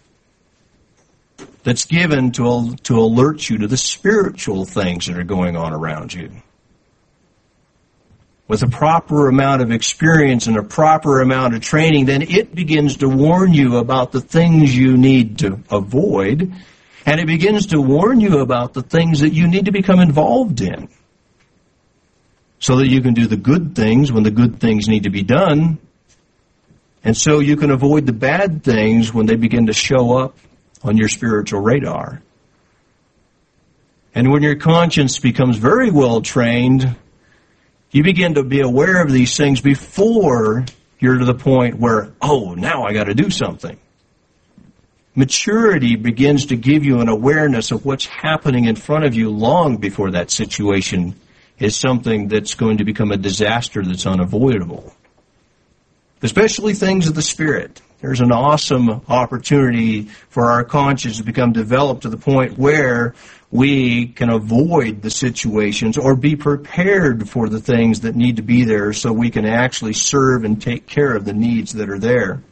that's given to, to alert you to the spiritual things that are going on around you. With a proper amount of experience and a proper amount of training, then it begins to warn you about the things you need to avoid, and it begins to warn you about the things that you need to become involved in, so that you can do the good things when the good things need to be done, and so you can avoid the bad things when they begin to show up on your spiritual radar. And when your conscience becomes very well trained, you begin to be aware of these things before you're to the point where, oh, now I got to do something. Maturity begins to give you an awareness of what's happening in front of you long before that situation is something that's going to become a disaster that's unavoidable. Especially things of the Spirit. There's an awesome opportunity for our conscience to become developed to the point where we can avoid the situations or be prepared for the things that need to be there so we can actually serve and take care of the needs that are there.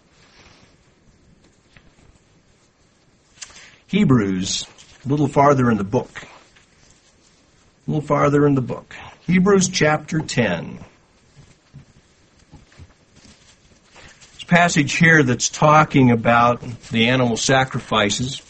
Hebrews, a little farther in the book. A little farther in the book. Hebrews chapter ten. This passage here that's talking about the animal sacrifices.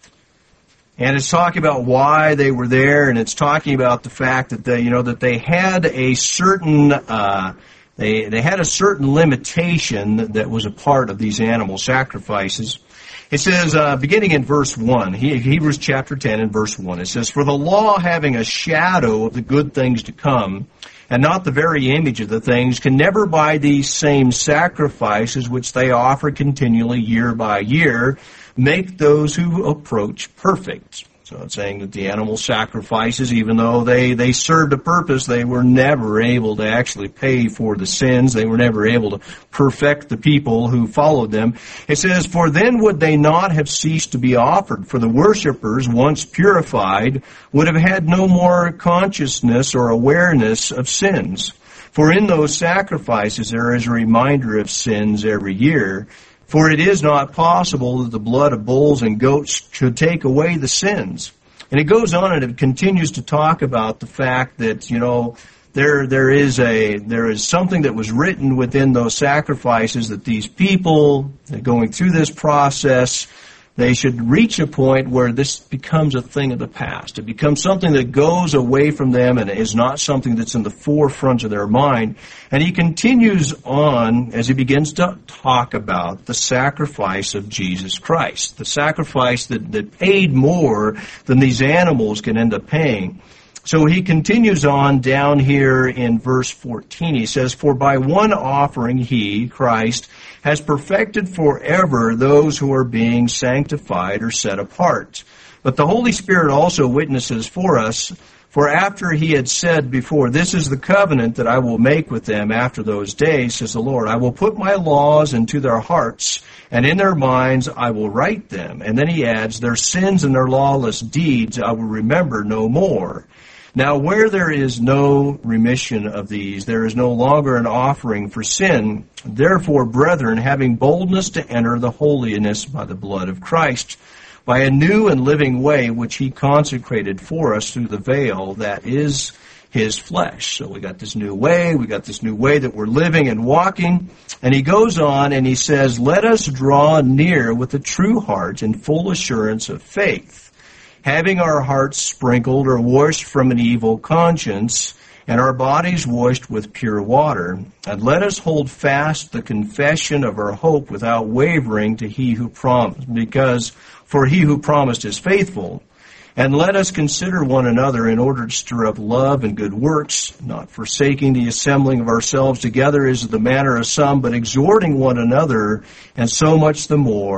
And it's talking about why they were there, and it's talking about the fact that they, you know, that they had a certain, uh, they they had a certain limitation that was a part of these animal sacrifices. It says, uh, beginning in verse one, Hebrews chapter ten and verse one, it says, "For the law, having a shadow of the good things to come, and not the very image of the things, can never by these same sacrifices which they offer continually year by year, make those who approach perfect." So it's saying that the animal sacrifices, even though they, they served a purpose, they were never able to actually pay for the sins. They were never able to perfect the people who followed them. It says, "For then would they not have ceased to be offered, for the worshippers, once purified, would have had no more consciousness or awareness of sins. For in those sacrifices there is a reminder of sins every year. For it is not possible that the blood of bulls and goats should take away the sins." And it goes on and it continues to talk about the fact that, you know, there there is a there is something that was written within those sacrifices that these people going through this process, they should reach a point where this becomes a thing of the past. It becomes something that goes away from them and is not something that's in the forefront of their mind. And he continues on as he begins to talk about the sacrifice of Jesus Christ, the sacrifice that, that paid more than these animals can end up paying. So he continues on down here in verse fourteen. He says, "For by one offering he, Christ, has perfected forever those who are being sanctified or set apart. But the Holy Spirit also witnesses for us, for after he had said before, 'This is the covenant that I will make with them after those days,' says the Lord, 'I will put my laws into their hearts, and in their minds I will write them.' And then he adds, 'Their sins and their lawless deeds I will remember no more.' Now where there is no remission of these, there is no longer an offering for sin. Therefore, brethren, having boldness to enter the holiness by the blood of Christ, by a new and living way which he consecrated for us through the veil, that is his flesh." So we got this new way, we got this new way that we're living and walking. And he goes on and he says, "Let us draw near with a true heart and full assurance of faith, having our hearts sprinkled or washed from an evil conscience, and our bodies washed with pure water. And let us hold fast the confession of our hope without wavering to he who promised, because for he who promised is faithful. And let us consider one another in order to stir up love and good works, not forsaking the assembling of ourselves together as the manner of some, but exhorting one another, and so much the more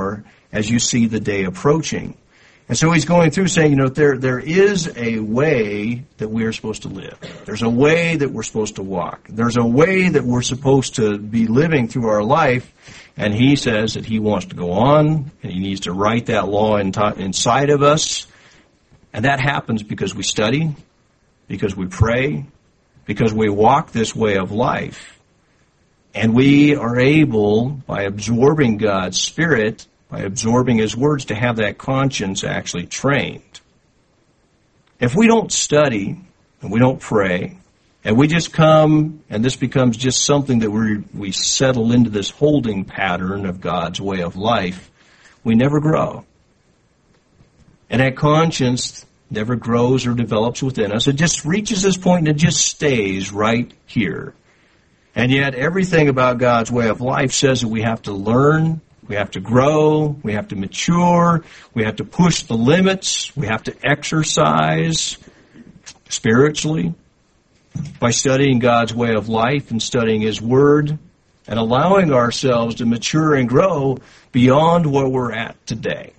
as you see the day approaching. And so he's going through saying, you know, there there is a way that we are supposed to live. There's a way that we're supposed to walk. There's a way that we're supposed to be living through our life. And he says that he wants to go on, and he needs to write that law in t- inside of us. And that happens because we study, because we pray, because we walk this way of life. And we are able, by absorbing God's Spirit, by absorbing His words, to have that conscience actually trained. If we don't study, and we don't pray, and we just come, and this becomes just something that we we settle into this holding pattern of God's way of life, we never grow. And that conscience never grows or develops within us. It just reaches this point and it just stays right here. And yet everything about God's way of life says that we have to learn, we have to grow, we have to mature, we have to push the limits, we have to exercise spiritually by studying God's way of life and studying His Word and allowing ourselves to mature and grow beyond where we're at today.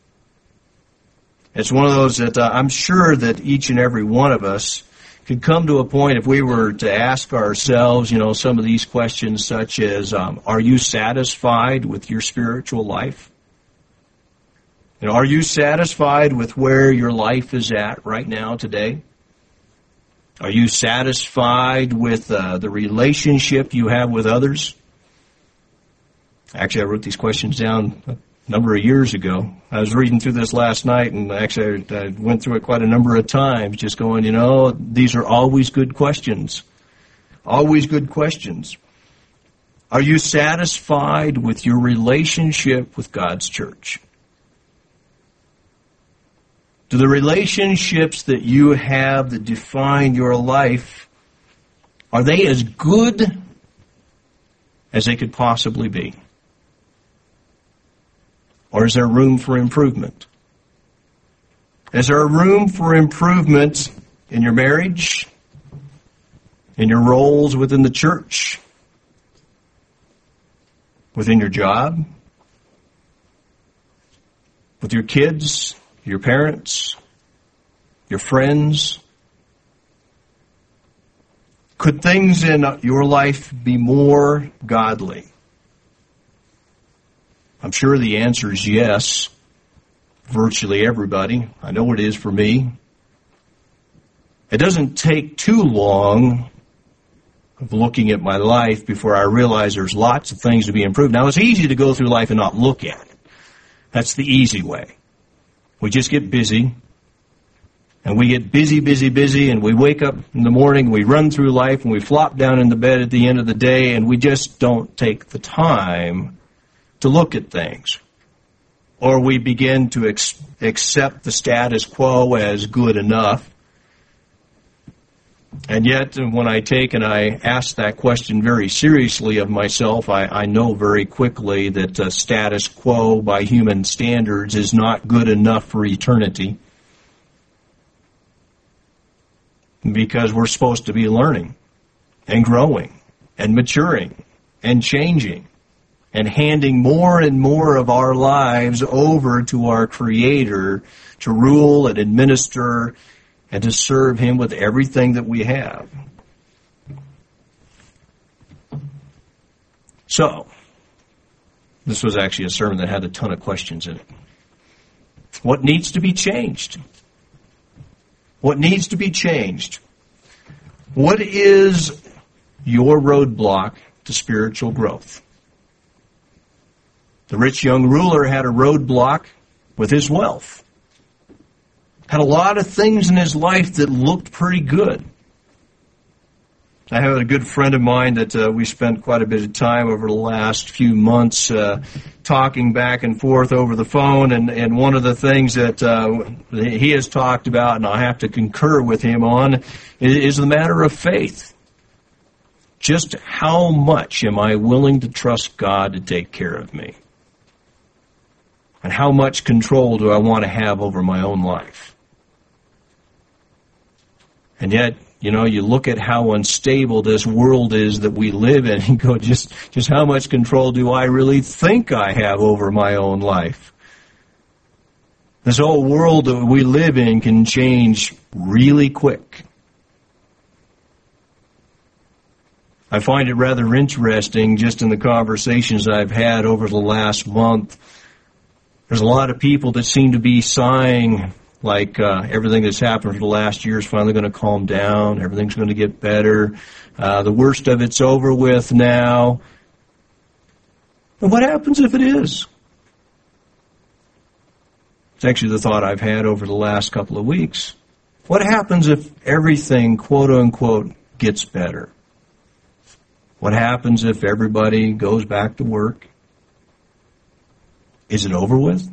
It's one of those that uh, I'm sure that each and every one of us could come to a point if we were to ask ourselves, you know, some of these questions such as, um, are you satisfied with your spiritual life? You know, are you satisfied with where your life is at right now today? Are you satisfied with uh, the relationship you have with others? Actually, I wrote these questions down a number of years ago. I was reading through this last night, and actually I went through it quite a number of times, just going, you know, these are always good questions. Always good questions. Are you satisfied with your relationship with God's church? Do the relationships that you have that define your life, are they as good as they could possibly be? Or is there room for improvement? Is there room for improvement in your marriage, in your roles within the church, within your job, with your kids, your parents, your friends? Could things in your life be more godly? I'm sure the answer is yes. Virtually everybody. I know it is for me. It doesn't take too long of looking at my life before I realize there's lots of things to be improved. Now, it's easy to go through life and not look at it. That's the easy way. We just get busy, and we get busy, busy, busy, and we wake up in the morning, we run through life, and we flop down in the bed at the end of the day, and we just don't take the time to look at things. Or we begin to ex- accept the status quo as good enough. And yet, when I take and I ask that question very seriously of myself, I, I know very quickly that uh, status quo by human standards is not good enough for eternity. Because we're supposed to be learning and growing and maturing and changing and handing more and more of our lives over to our Creator to rule and administer and to serve Him with everything that we have. So, this was actually a sermon that had a ton of questions in it. What needs to be changed? What needs to be changed? What is your roadblock to spiritual growth? The rich young ruler had a roadblock with his wealth. Had a lot of things in his life that looked pretty good. I have a good friend of mine that uh, we spent quite a bit of time over the last few months uh, talking back and forth over the phone, and, and one of the things that uh, he has talked about, and I have to concur with him on, is, is the matter of faith. Just how much am I willing to trust God to take care of me? And how much control do I want to have over my own life? And yet, you know, you look at how unstable this world is that we live in and go, just, just how much control do I really think I have over my own life? This whole world that we live in can change really quick. I find it rather interesting just in the conversations I've had over the last month. There's a lot of people that seem to be sighing like uh, everything that's happened for the last year is finally going to calm down. Everything's going to get better. Uh, the worst of it's over with now. And what happens if it is? It's actually the thought I've had over the last couple of weeks. What happens if everything, quote unquote, gets better? What happens if everybody goes back to work? Is it over with?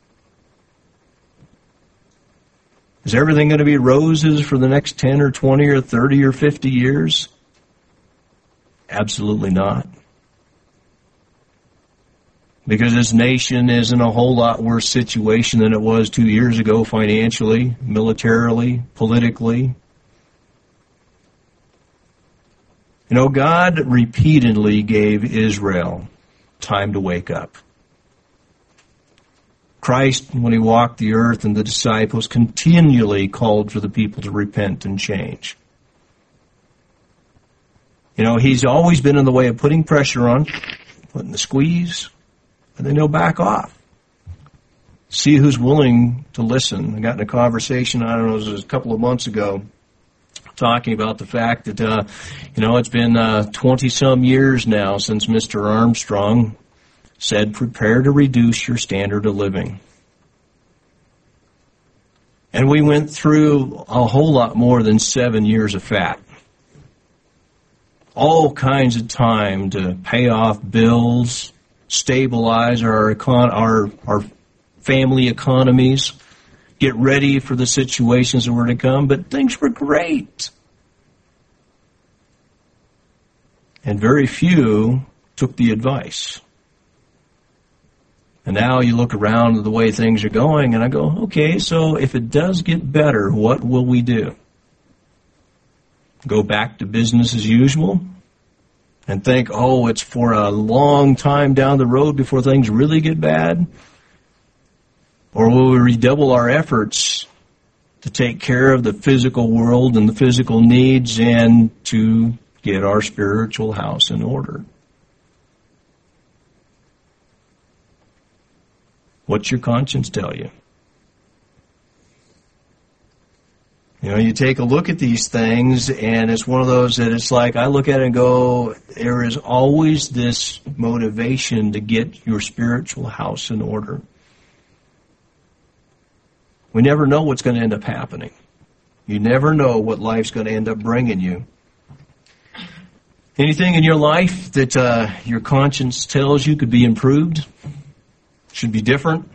Is everything going to be roses for the next ten or twenty or thirty or fifty years? Absolutely not. Because this nation is in a whole lot worse situation than it was two years ago financially, militarily, politically. You know, God repeatedly gave Israel time to wake up. Christ, when he walked the earth, and the disciples continually called for the people to repent and change. You know, he's always been in the way of putting pressure on, putting the squeeze, and then he'll back off. See who's willing to listen. I got in a conversation, I don't know, it was a couple of months ago, talking about the fact that, uh, you know, it's been uh, twenty-some years now since Mister Armstrong said, prepare to reduce your standard of living. And we went through a whole lot more than seven years of fat. All kinds of time to pay off bills, stabilize our econ- our our family economies, get ready for the situations that were to come, but things were great. And very few took the advice. And now you look around at the way things are going, and I go, okay, so if it does get better, what will we do? Go back to business as usual? And think, oh, it's for a long time down the road before things really get bad? Or will we redouble our efforts to take care of the physical world and the physical needs and to get our spiritual house in order? What's your conscience tell you? You know, you take a look at these things, and it's one of those that it's like, I look at it and go, there is always this motivation to get your spiritual house in order. We never know what's going to end up happening. You never know what life's going to end up bringing you. Anything in your life that uh, your conscience tells you could be improved? Should be different?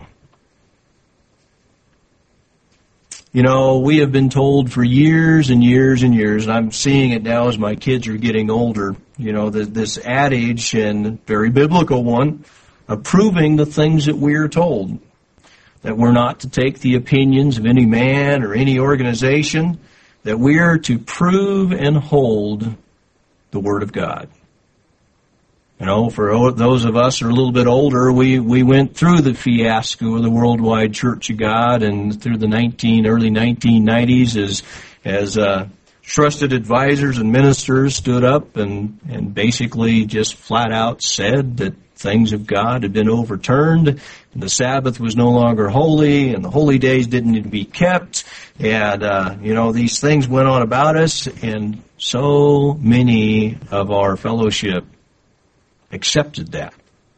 You know, we have been told for years and years and years, and I'm seeing it now as my kids are getting older, you know, the, this adage, and very biblical one, approving the things that we are told. That we're not to take the opinions of any man or any organization, that we are to prove and hold the Word of God. You know, for those of us who are a little bit older, we, we went through the fiasco of the Worldwide Church of God, and through the nineteen early nineteen nineties as as uh, trusted advisors and ministers stood up and, and basically just flat out said that things of God had been overturned, and the Sabbath was no longer holy, and the holy days didn't need to be kept, and uh, you know, these things went on about us, and so many of our fellowship accepted that.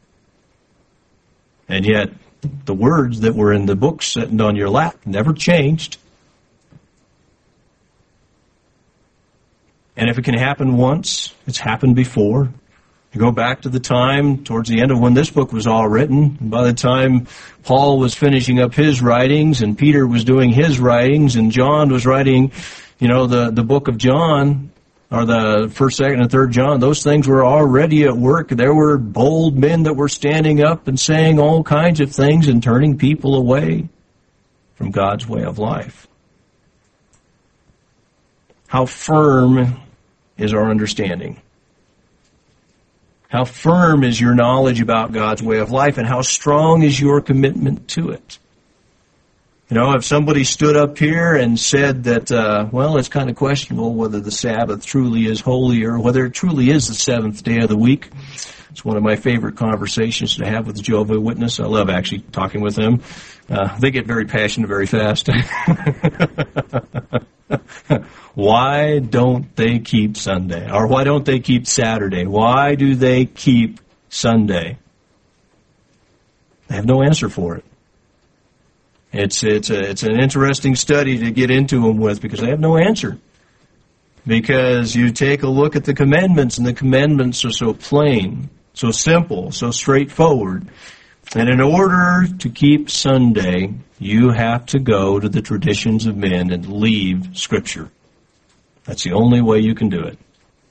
And yet, the words that were in the book sitting on your lap never changed. And if it can happen once, it's happened before. You go back to the time towards the end of when this book was all written, and by the time Paul was finishing up his writings, and Peter was doing his writings, and John was writing, you know, the, the book of John, or the first, second, and third John, those things were already at work. There were bold men that were standing up and saying all kinds of things and turning people away from God's way of life. How firm is our understanding? How firm is your knowledge about God's way of life, and how strong is your commitment to it? You know, if somebody stood up here and said that, uh, well, it's kind of questionable whether the Sabbath truly is holy or whether it truly is the seventh day of the week. It's one of my favorite conversations to have with the Jehovah's Witness. I love actually talking with them. Uh, they get very passionate very fast. Why don't they keep Sunday? Or why don't they keep Saturday? Why do they keep Sunday? They have no answer for it. It's it's a, it's an interesting study to get into them with because they have no answer. Because you take a look at the commandments, and the commandments are so plain, so simple, so straightforward. And in order to keep Sunday, you have to go to the traditions of men and leave Scripture. That's the only way you can do it.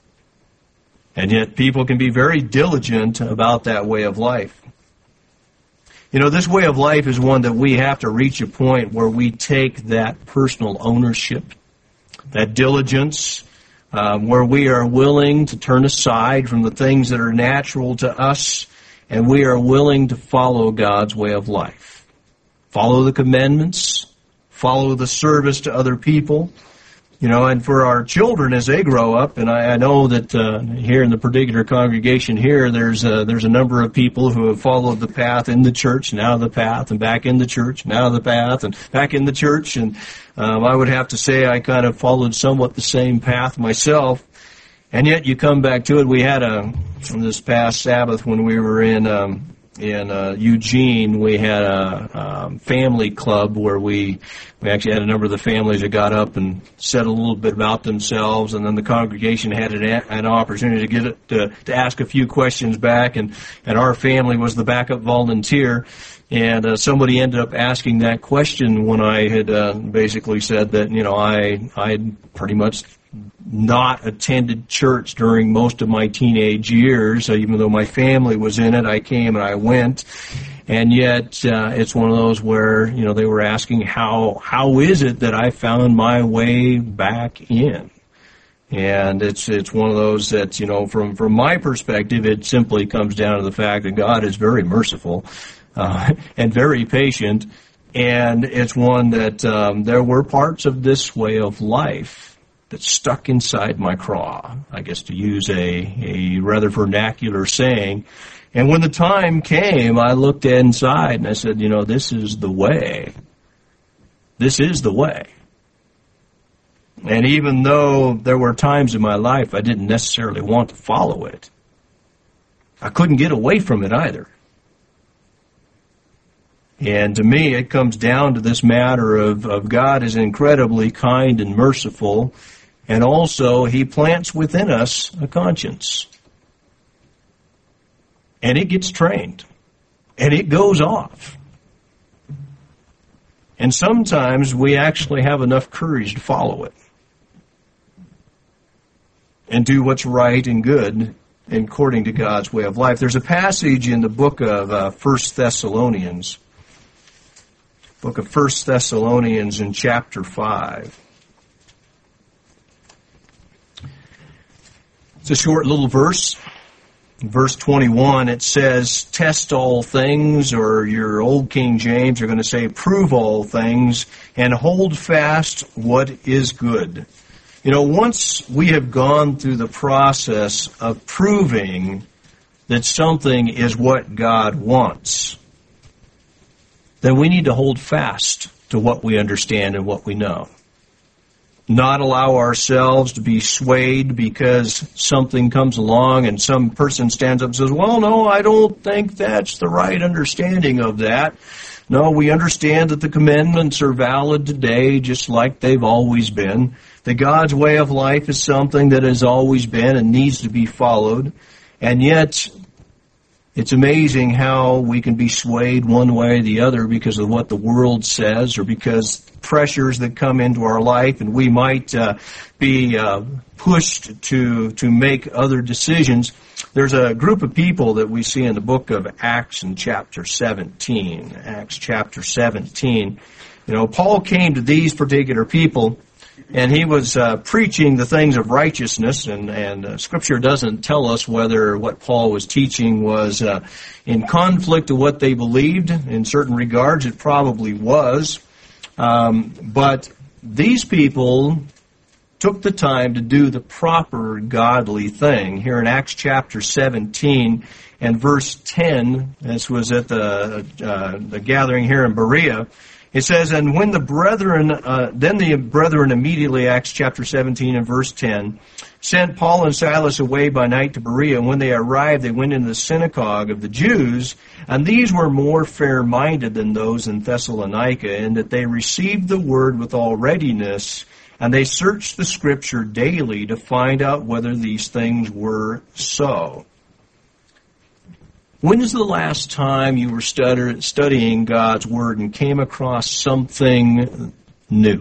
And yet people can be very diligent about that way of life. You know, this way of life is one that we have to reach a point where we take that personal ownership, that diligence, um, where we are willing to turn aside from the things that are natural to us, and we are willing to follow God's way of life. Follow the commandments, follow the service to other people. You know, and for our children as they grow up, and I, I know that uh, here in the particular congregation here, there's a, there's a number of people who have followed the path in the church, now the path, and back in the church, now the path, and back in the church. And um, I would have to say I kind of followed somewhat the same path myself. And yet you come back to it. We had a, this past Sabbath when we were in um, in uh, Eugene, we had a um, family club where we we actually had a number of the families that got up and said a little bit about themselves, and then the congregation had an, an opportunity to get it, to, to ask a few questions back, and, and our family was the backup volunteer. And uh, somebody ended up asking that question when I had uh, basically said that, you know, I I had pretty much not attended church during most of my teenage years. Uh, even though my family was in it, I came and I went. And yet uh, it's one of those where, you know, they were asking how how is it that I found my way back in? And it's it's one of those that, you know, from, from my perspective, it simply comes down to the fact that God is very merciful. Uh, and very patient, and it's one that um, there were parts of this way of life that stuck inside my craw, I guess to use a, a rather vernacular saying. And when the time came, I looked inside and I said, you know, this is the way. This is the way. And even though there were times in my life I didn't necessarily want to follow it, I couldn't get away from it either. And to me, it comes down to this matter of, of God is incredibly kind and merciful, and also He plants within us a conscience. And it gets trained. And it goes off. And sometimes we actually have enough courage to follow it. And do what's right and good according to God's way of life. There's a passage in the book of uh, First Thessalonians. Book of First Thessalonians in chapter five. It's a short little verse. In verse twenty-one, it says, test all things, or your old King James are going to say, prove all things, and hold fast what is good. You know, once we have gone through the process of proving that something is what God wants, then we need to hold fast to what we understand and what we know. Not allow ourselves to be swayed because something comes along and some person stands up and says, well, no, I don't think that's the right understanding of that. No, we understand that the commandments are valid today just like they've always been. That God's way of life is something that has always been and needs to be followed. And yet, it's amazing how we can be swayed one way or the other because of what the world says or because pressures that come into our life, and we might uh, be uh, pushed to to make other decisions. There's a group of people that we see in the book of Acts in chapter seventeen. Acts chapter seventeen. You know, Paul came to these particular people, and he was uh, preaching the things of righteousness, and, and uh, Scripture doesn't tell us whether what Paul was teaching was uh, in conflict with what they believed. In certain regards, it probably was. Um, but these people took the time to do the proper godly thing. Here in Acts chapter seventeen and verse ten, this was at the, uh, the gathering here in Berea, it says, and when the brethren, uh, then the brethren immediately, Acts chapter seventeen and verse ten, sent Paul and Silas away by night to Berea, and when they arrived, they went into the synagogue of the Jews, and these were more fair-minded than those in Thessalonica, in that they received the word with all readiness, and they searched the Scripture daily to find out whether these things were so. When is the last time you were stutter, studying God's Word and came across something new?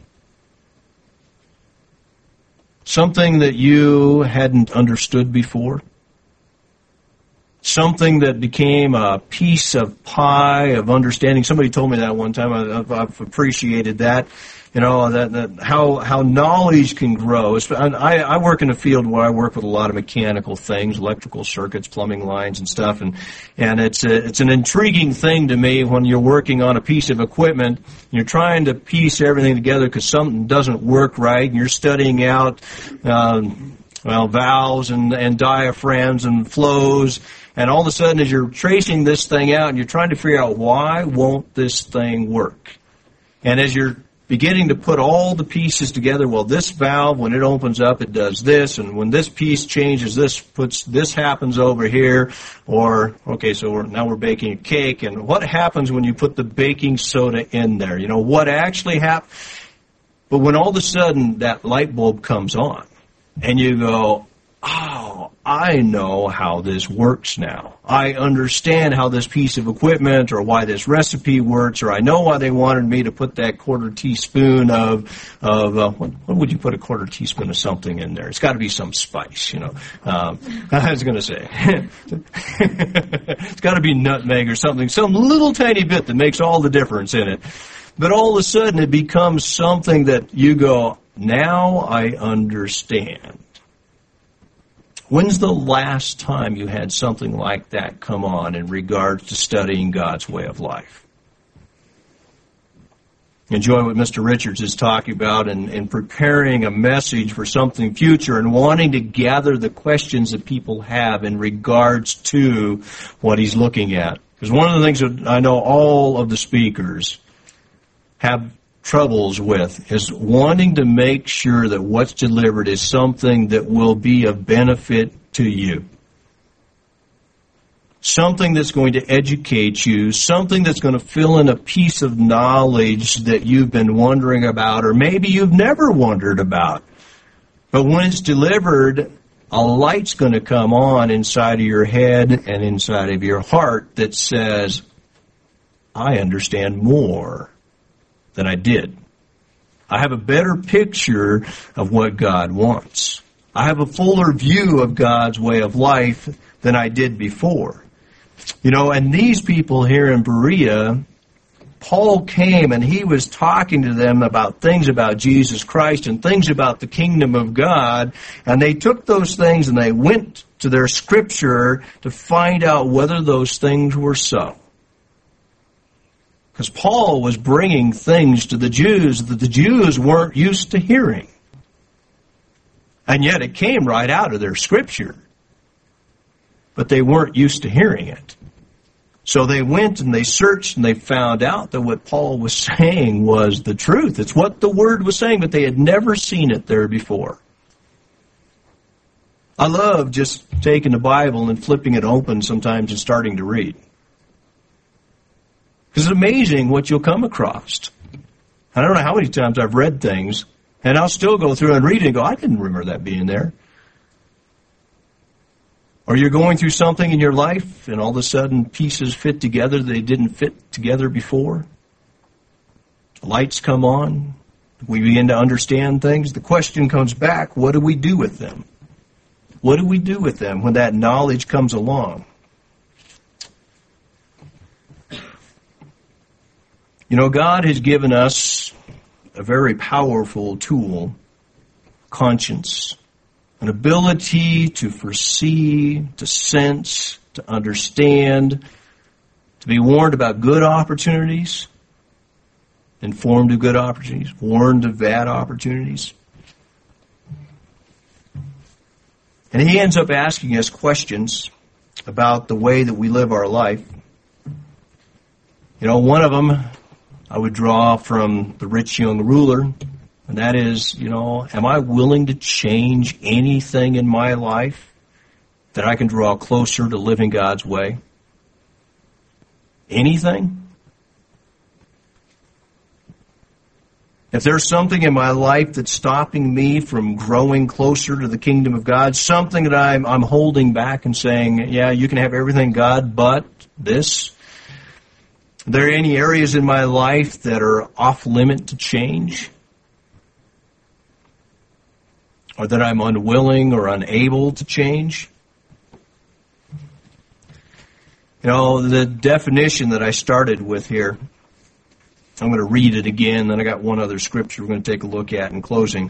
Something that you hadn't understood before? Something that became a piece of pie of understanding. Somebody told me that one time. I've, I've appreciated that. You know, that, that how how knowledge can grow. I, I work in a field where I work with a lot of mechanical things, electrical circuits, plumbing lines, and stuff, and and it's a, it's an intriguing thing to me when you're working on a piece of equipment. You're trying to piece everything together because something doesn't work right, and you're studying out um, well valves and and diaphragms and flows, and all of a sudden, as you're tracing this thing out, and you're trying to figure out why won't this thing work, and as you're beginning to put all the pieces together, well, this valve, when it opens up, it does this, and when this piece changes, this puts this happens over here, or, okay, so we're, now we're baking a cake, and what happens when you put the baking soda in there? You know, what actually happens? But when all of a sudden that light bulb comes on, and you go, oh, I know how this works now. I understand how this piece of equipment or why this recipe works, or I know why they wanted me to put that quarter teaspoon of, of uh, what, what would you put a quarter teaspoon of something in there? It's got to be some spice, you know. Um, I was going to say. It's got to be nutmeg or something, some little tiny bit that makes all the difference in it. But all of a sudden it becomes something that you go, now I understand. When's the last time you had something like that come on in regards to studying God's way of life? Enjoy what Mister Richards is talking about in, in preparing a message for something future and wanting to gather the questions that people have in regards to what he's looking at. Because one of the things that I know all of the speakers have troubles with is wanting to make sure that what's delivered is something that will be of benefit to you. Something that's going to educate you, something that's going to fill in a piece of knowledge that you've been wondering about, or maybe you've never wondered about. But when it's delivered, a light's going to come on inside of your head and inside of your heart that says, I understand more than I did. I have a better picture of what God wants. I have a fuller view of God's way of life than I did before. You know, and these people here in Berea, Paul came and he was talking to them about things about Jesus Christ and things about the kingdom of God, and they took those things and they went to their scripture to find out whether those things were so. Because Paul was bringing things to the Jews that the Jews weren't used to hearing. And yet it came right out of their scripture. But they weren't used to hearing it. So they went and they searched and they found out that what Paul was saying was the truth. It's what the Word was saying, but they had never seen it there before. I love just taking the Bible and flipping it open sometimes and starting to read. It's amazing what you'll come across. I don't know how many times I've read things, and I'll still go through and read it and go, I didn't remember that being there. Or you're going through something in your life, and all of a sudden pieces fit together they didn't fit together before. Lights come on. We begin to understand things. The question comes back, what do we do with them? What do we do with them when that knowledge comes along? You know, God has given us a very powerful tool, conscience, an ability to foresee, to sense, to understand, to be warned about good opportunities, informed of good opportunities, warned of bad opportunities. And he ends up asking us questions about the way that we live our life. You know, one of them I would draw from the rich young ruler, and that is, you know, am I willing to change anything in my life that I can draw closer to living God's way? Anything? If there's something in my life that's stopping me from growing closer to the kingdom of God, something that I'm, I'm holding back and saying, yeah, you can have everything, God, but this. Are there any areas in my life that are off limit to change? Or that I'm unwilling or unable to change? You know, the definition that I started with here, I'm going to read it again, then I got one other scripture we're going to take a look at in closing.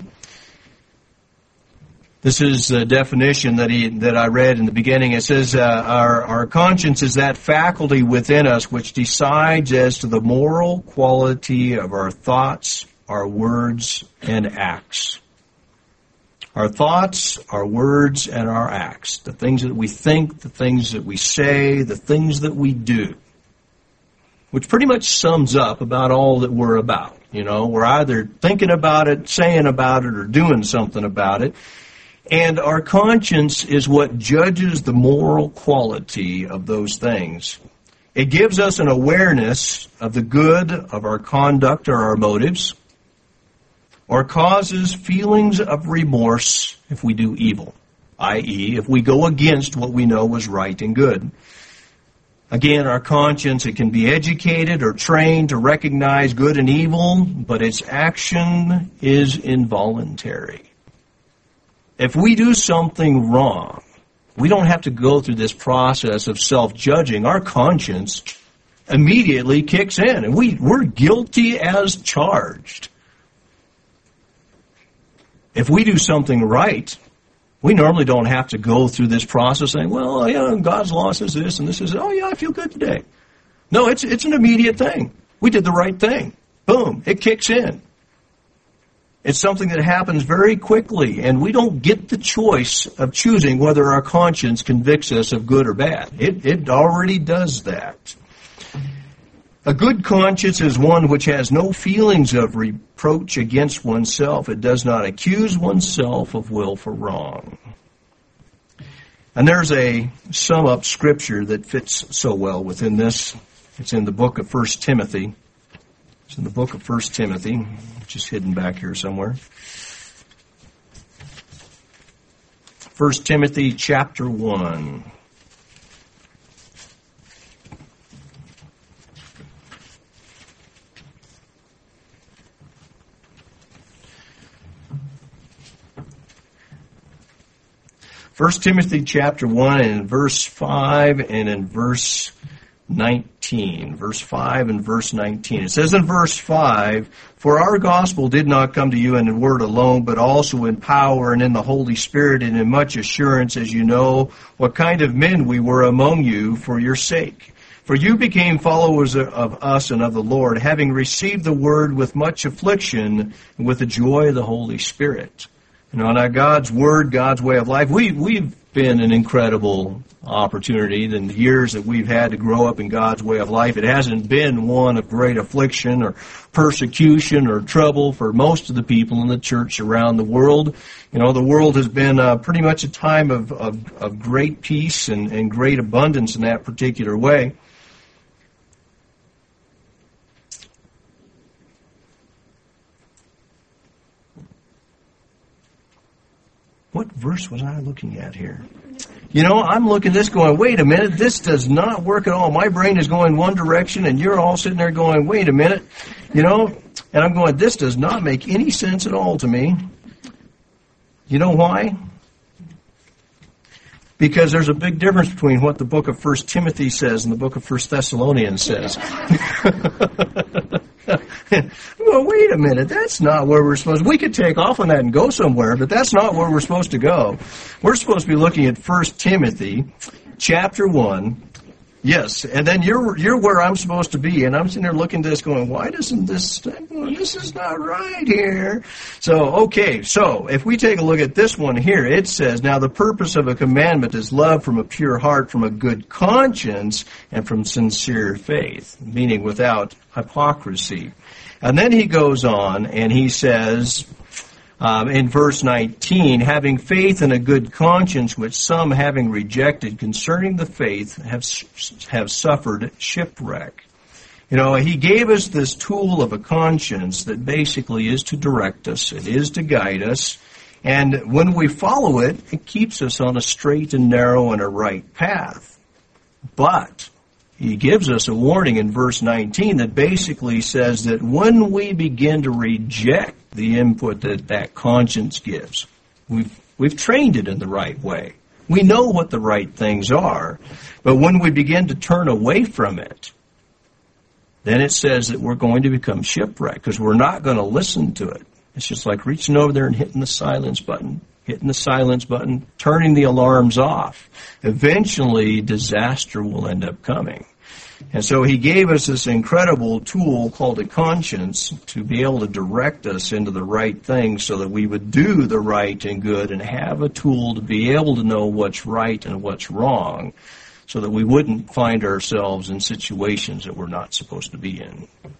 This is the definition that he that I read in the beginning. It says, uh, our, our conscience is that faculty within us which decides as to the moral quality of our thoughts, our words, and acts. Our thoughts, our words, and our acts. The things that we think, the things that we say, the things that we do. Which pretty much sums up about all that we're about. You know, we're either thinking about it, saying about it, or doing something about it. And our conscience is what judges the moral quality of those things. It gives us an awareness of the good of our conduct or our motives, or causes feelings of remorse if we do evil, that is, if we go against what we know is right and good. Again, our conscience, it can be educated or trained to recognize good and evil, but its action is involuntary. If we do something wrong, we don't have to go through this process of self-judging. Our conscience immediately kicks in, and we, we're guilty as charged. If we do something right, we normally don't have to go through this process saying, well, yeah, God's law says this, and this is, oh, yeah, I feel good today. No, it's it's an immediate thing. We did the right thing. Boom, it kicks in. It's something that happens very quickly, and we don't get the choice of choosing whether our conscience convicts us of good or bad. It, it already does that. A good conscience is one which has no feelings of reproach against oneself. It does not accuse oneself of willful wrong. And there's a sum-up scripture that fits so well within this. It's in the book of First Timothy. It's in the book of First Timothy, which is hidden back here somewhere. First Timothy chapter one. First Timothy chapter one and in verse five and in verse nineteen. Verse five and verse nineteen. It says in verse five, for our gospel did not come to you in word alone, but also in power and in the Holy Spirit and in much assurance, as you know what kind of men we were among you for your sake. For you became followers of us and of the Lord, having received the word with much affliction and with the joy of the Holy Spirit. You know, now God's Word, God's way of life, we, we've been an incredible opportunity in the years that we've had to grow up in God's way of life. It hasn't been one of great affliction or persecution or trouble for most of the people in the church around the world. You know, the world has been uh, pretty much a time of, of, of great peace and, and great abundance in that particular way. What verse was I looking at here? You know, I'm looking at this going, wait a minute, this does not work at all. My brain is going one direction, and you're all sitting there going, wait a minute. You know, and I'm going, this does not make any sense at all to me. You know why? Because there's a big difference between what the book of First Timothy says and the book of First Thessalonians says. Well, wait a minute, that's not where we're supposed to. We could take off on that and go somewhere, but that's not where we're supposed to go. We're supposed to be looking at First Timothy chapter one. Yes, and then you're you're where I'm supposed to be, and I'm sitting there looking at this going, why doesn't this, this is not right here. So, okay, so if we take a look at this one here, it says, now the purpose of a commandment is love from a pure heart, from a good conscience, and from sincere faith, meaning without hypocrisy. And then he goes on, and he says, Um, in verse nineteen, having faith and a good conscience, which some, having rejected concerning the faith, have have suffered shipwreck. You know, he gave us this tool of a conscience that basically is to direct us. It is to guide us. And when we follow it, it keeps us on a straight and narrow and a right path. But he gives us a warning in verse nineteen that basically says that when we begin to reject the input that that conscience gives, we've, we've trained it in the right way. We know what the right things are. But when we begin to turn away from it, then it says that we're going to become shipwrecked because we're not going to listen to it. It's just like reaching over there and hitting the silence button, hitting the silence button, turning the alarms off. Eventually, disaster will end up coming. And so he gave us this incredible tool called a conscience to be able to direct us into the right things so that we would do the right and good and have a tool to be able to know what's right and what's wrong so that we wouldn't find ourselves in situations that we're not supposed to be in.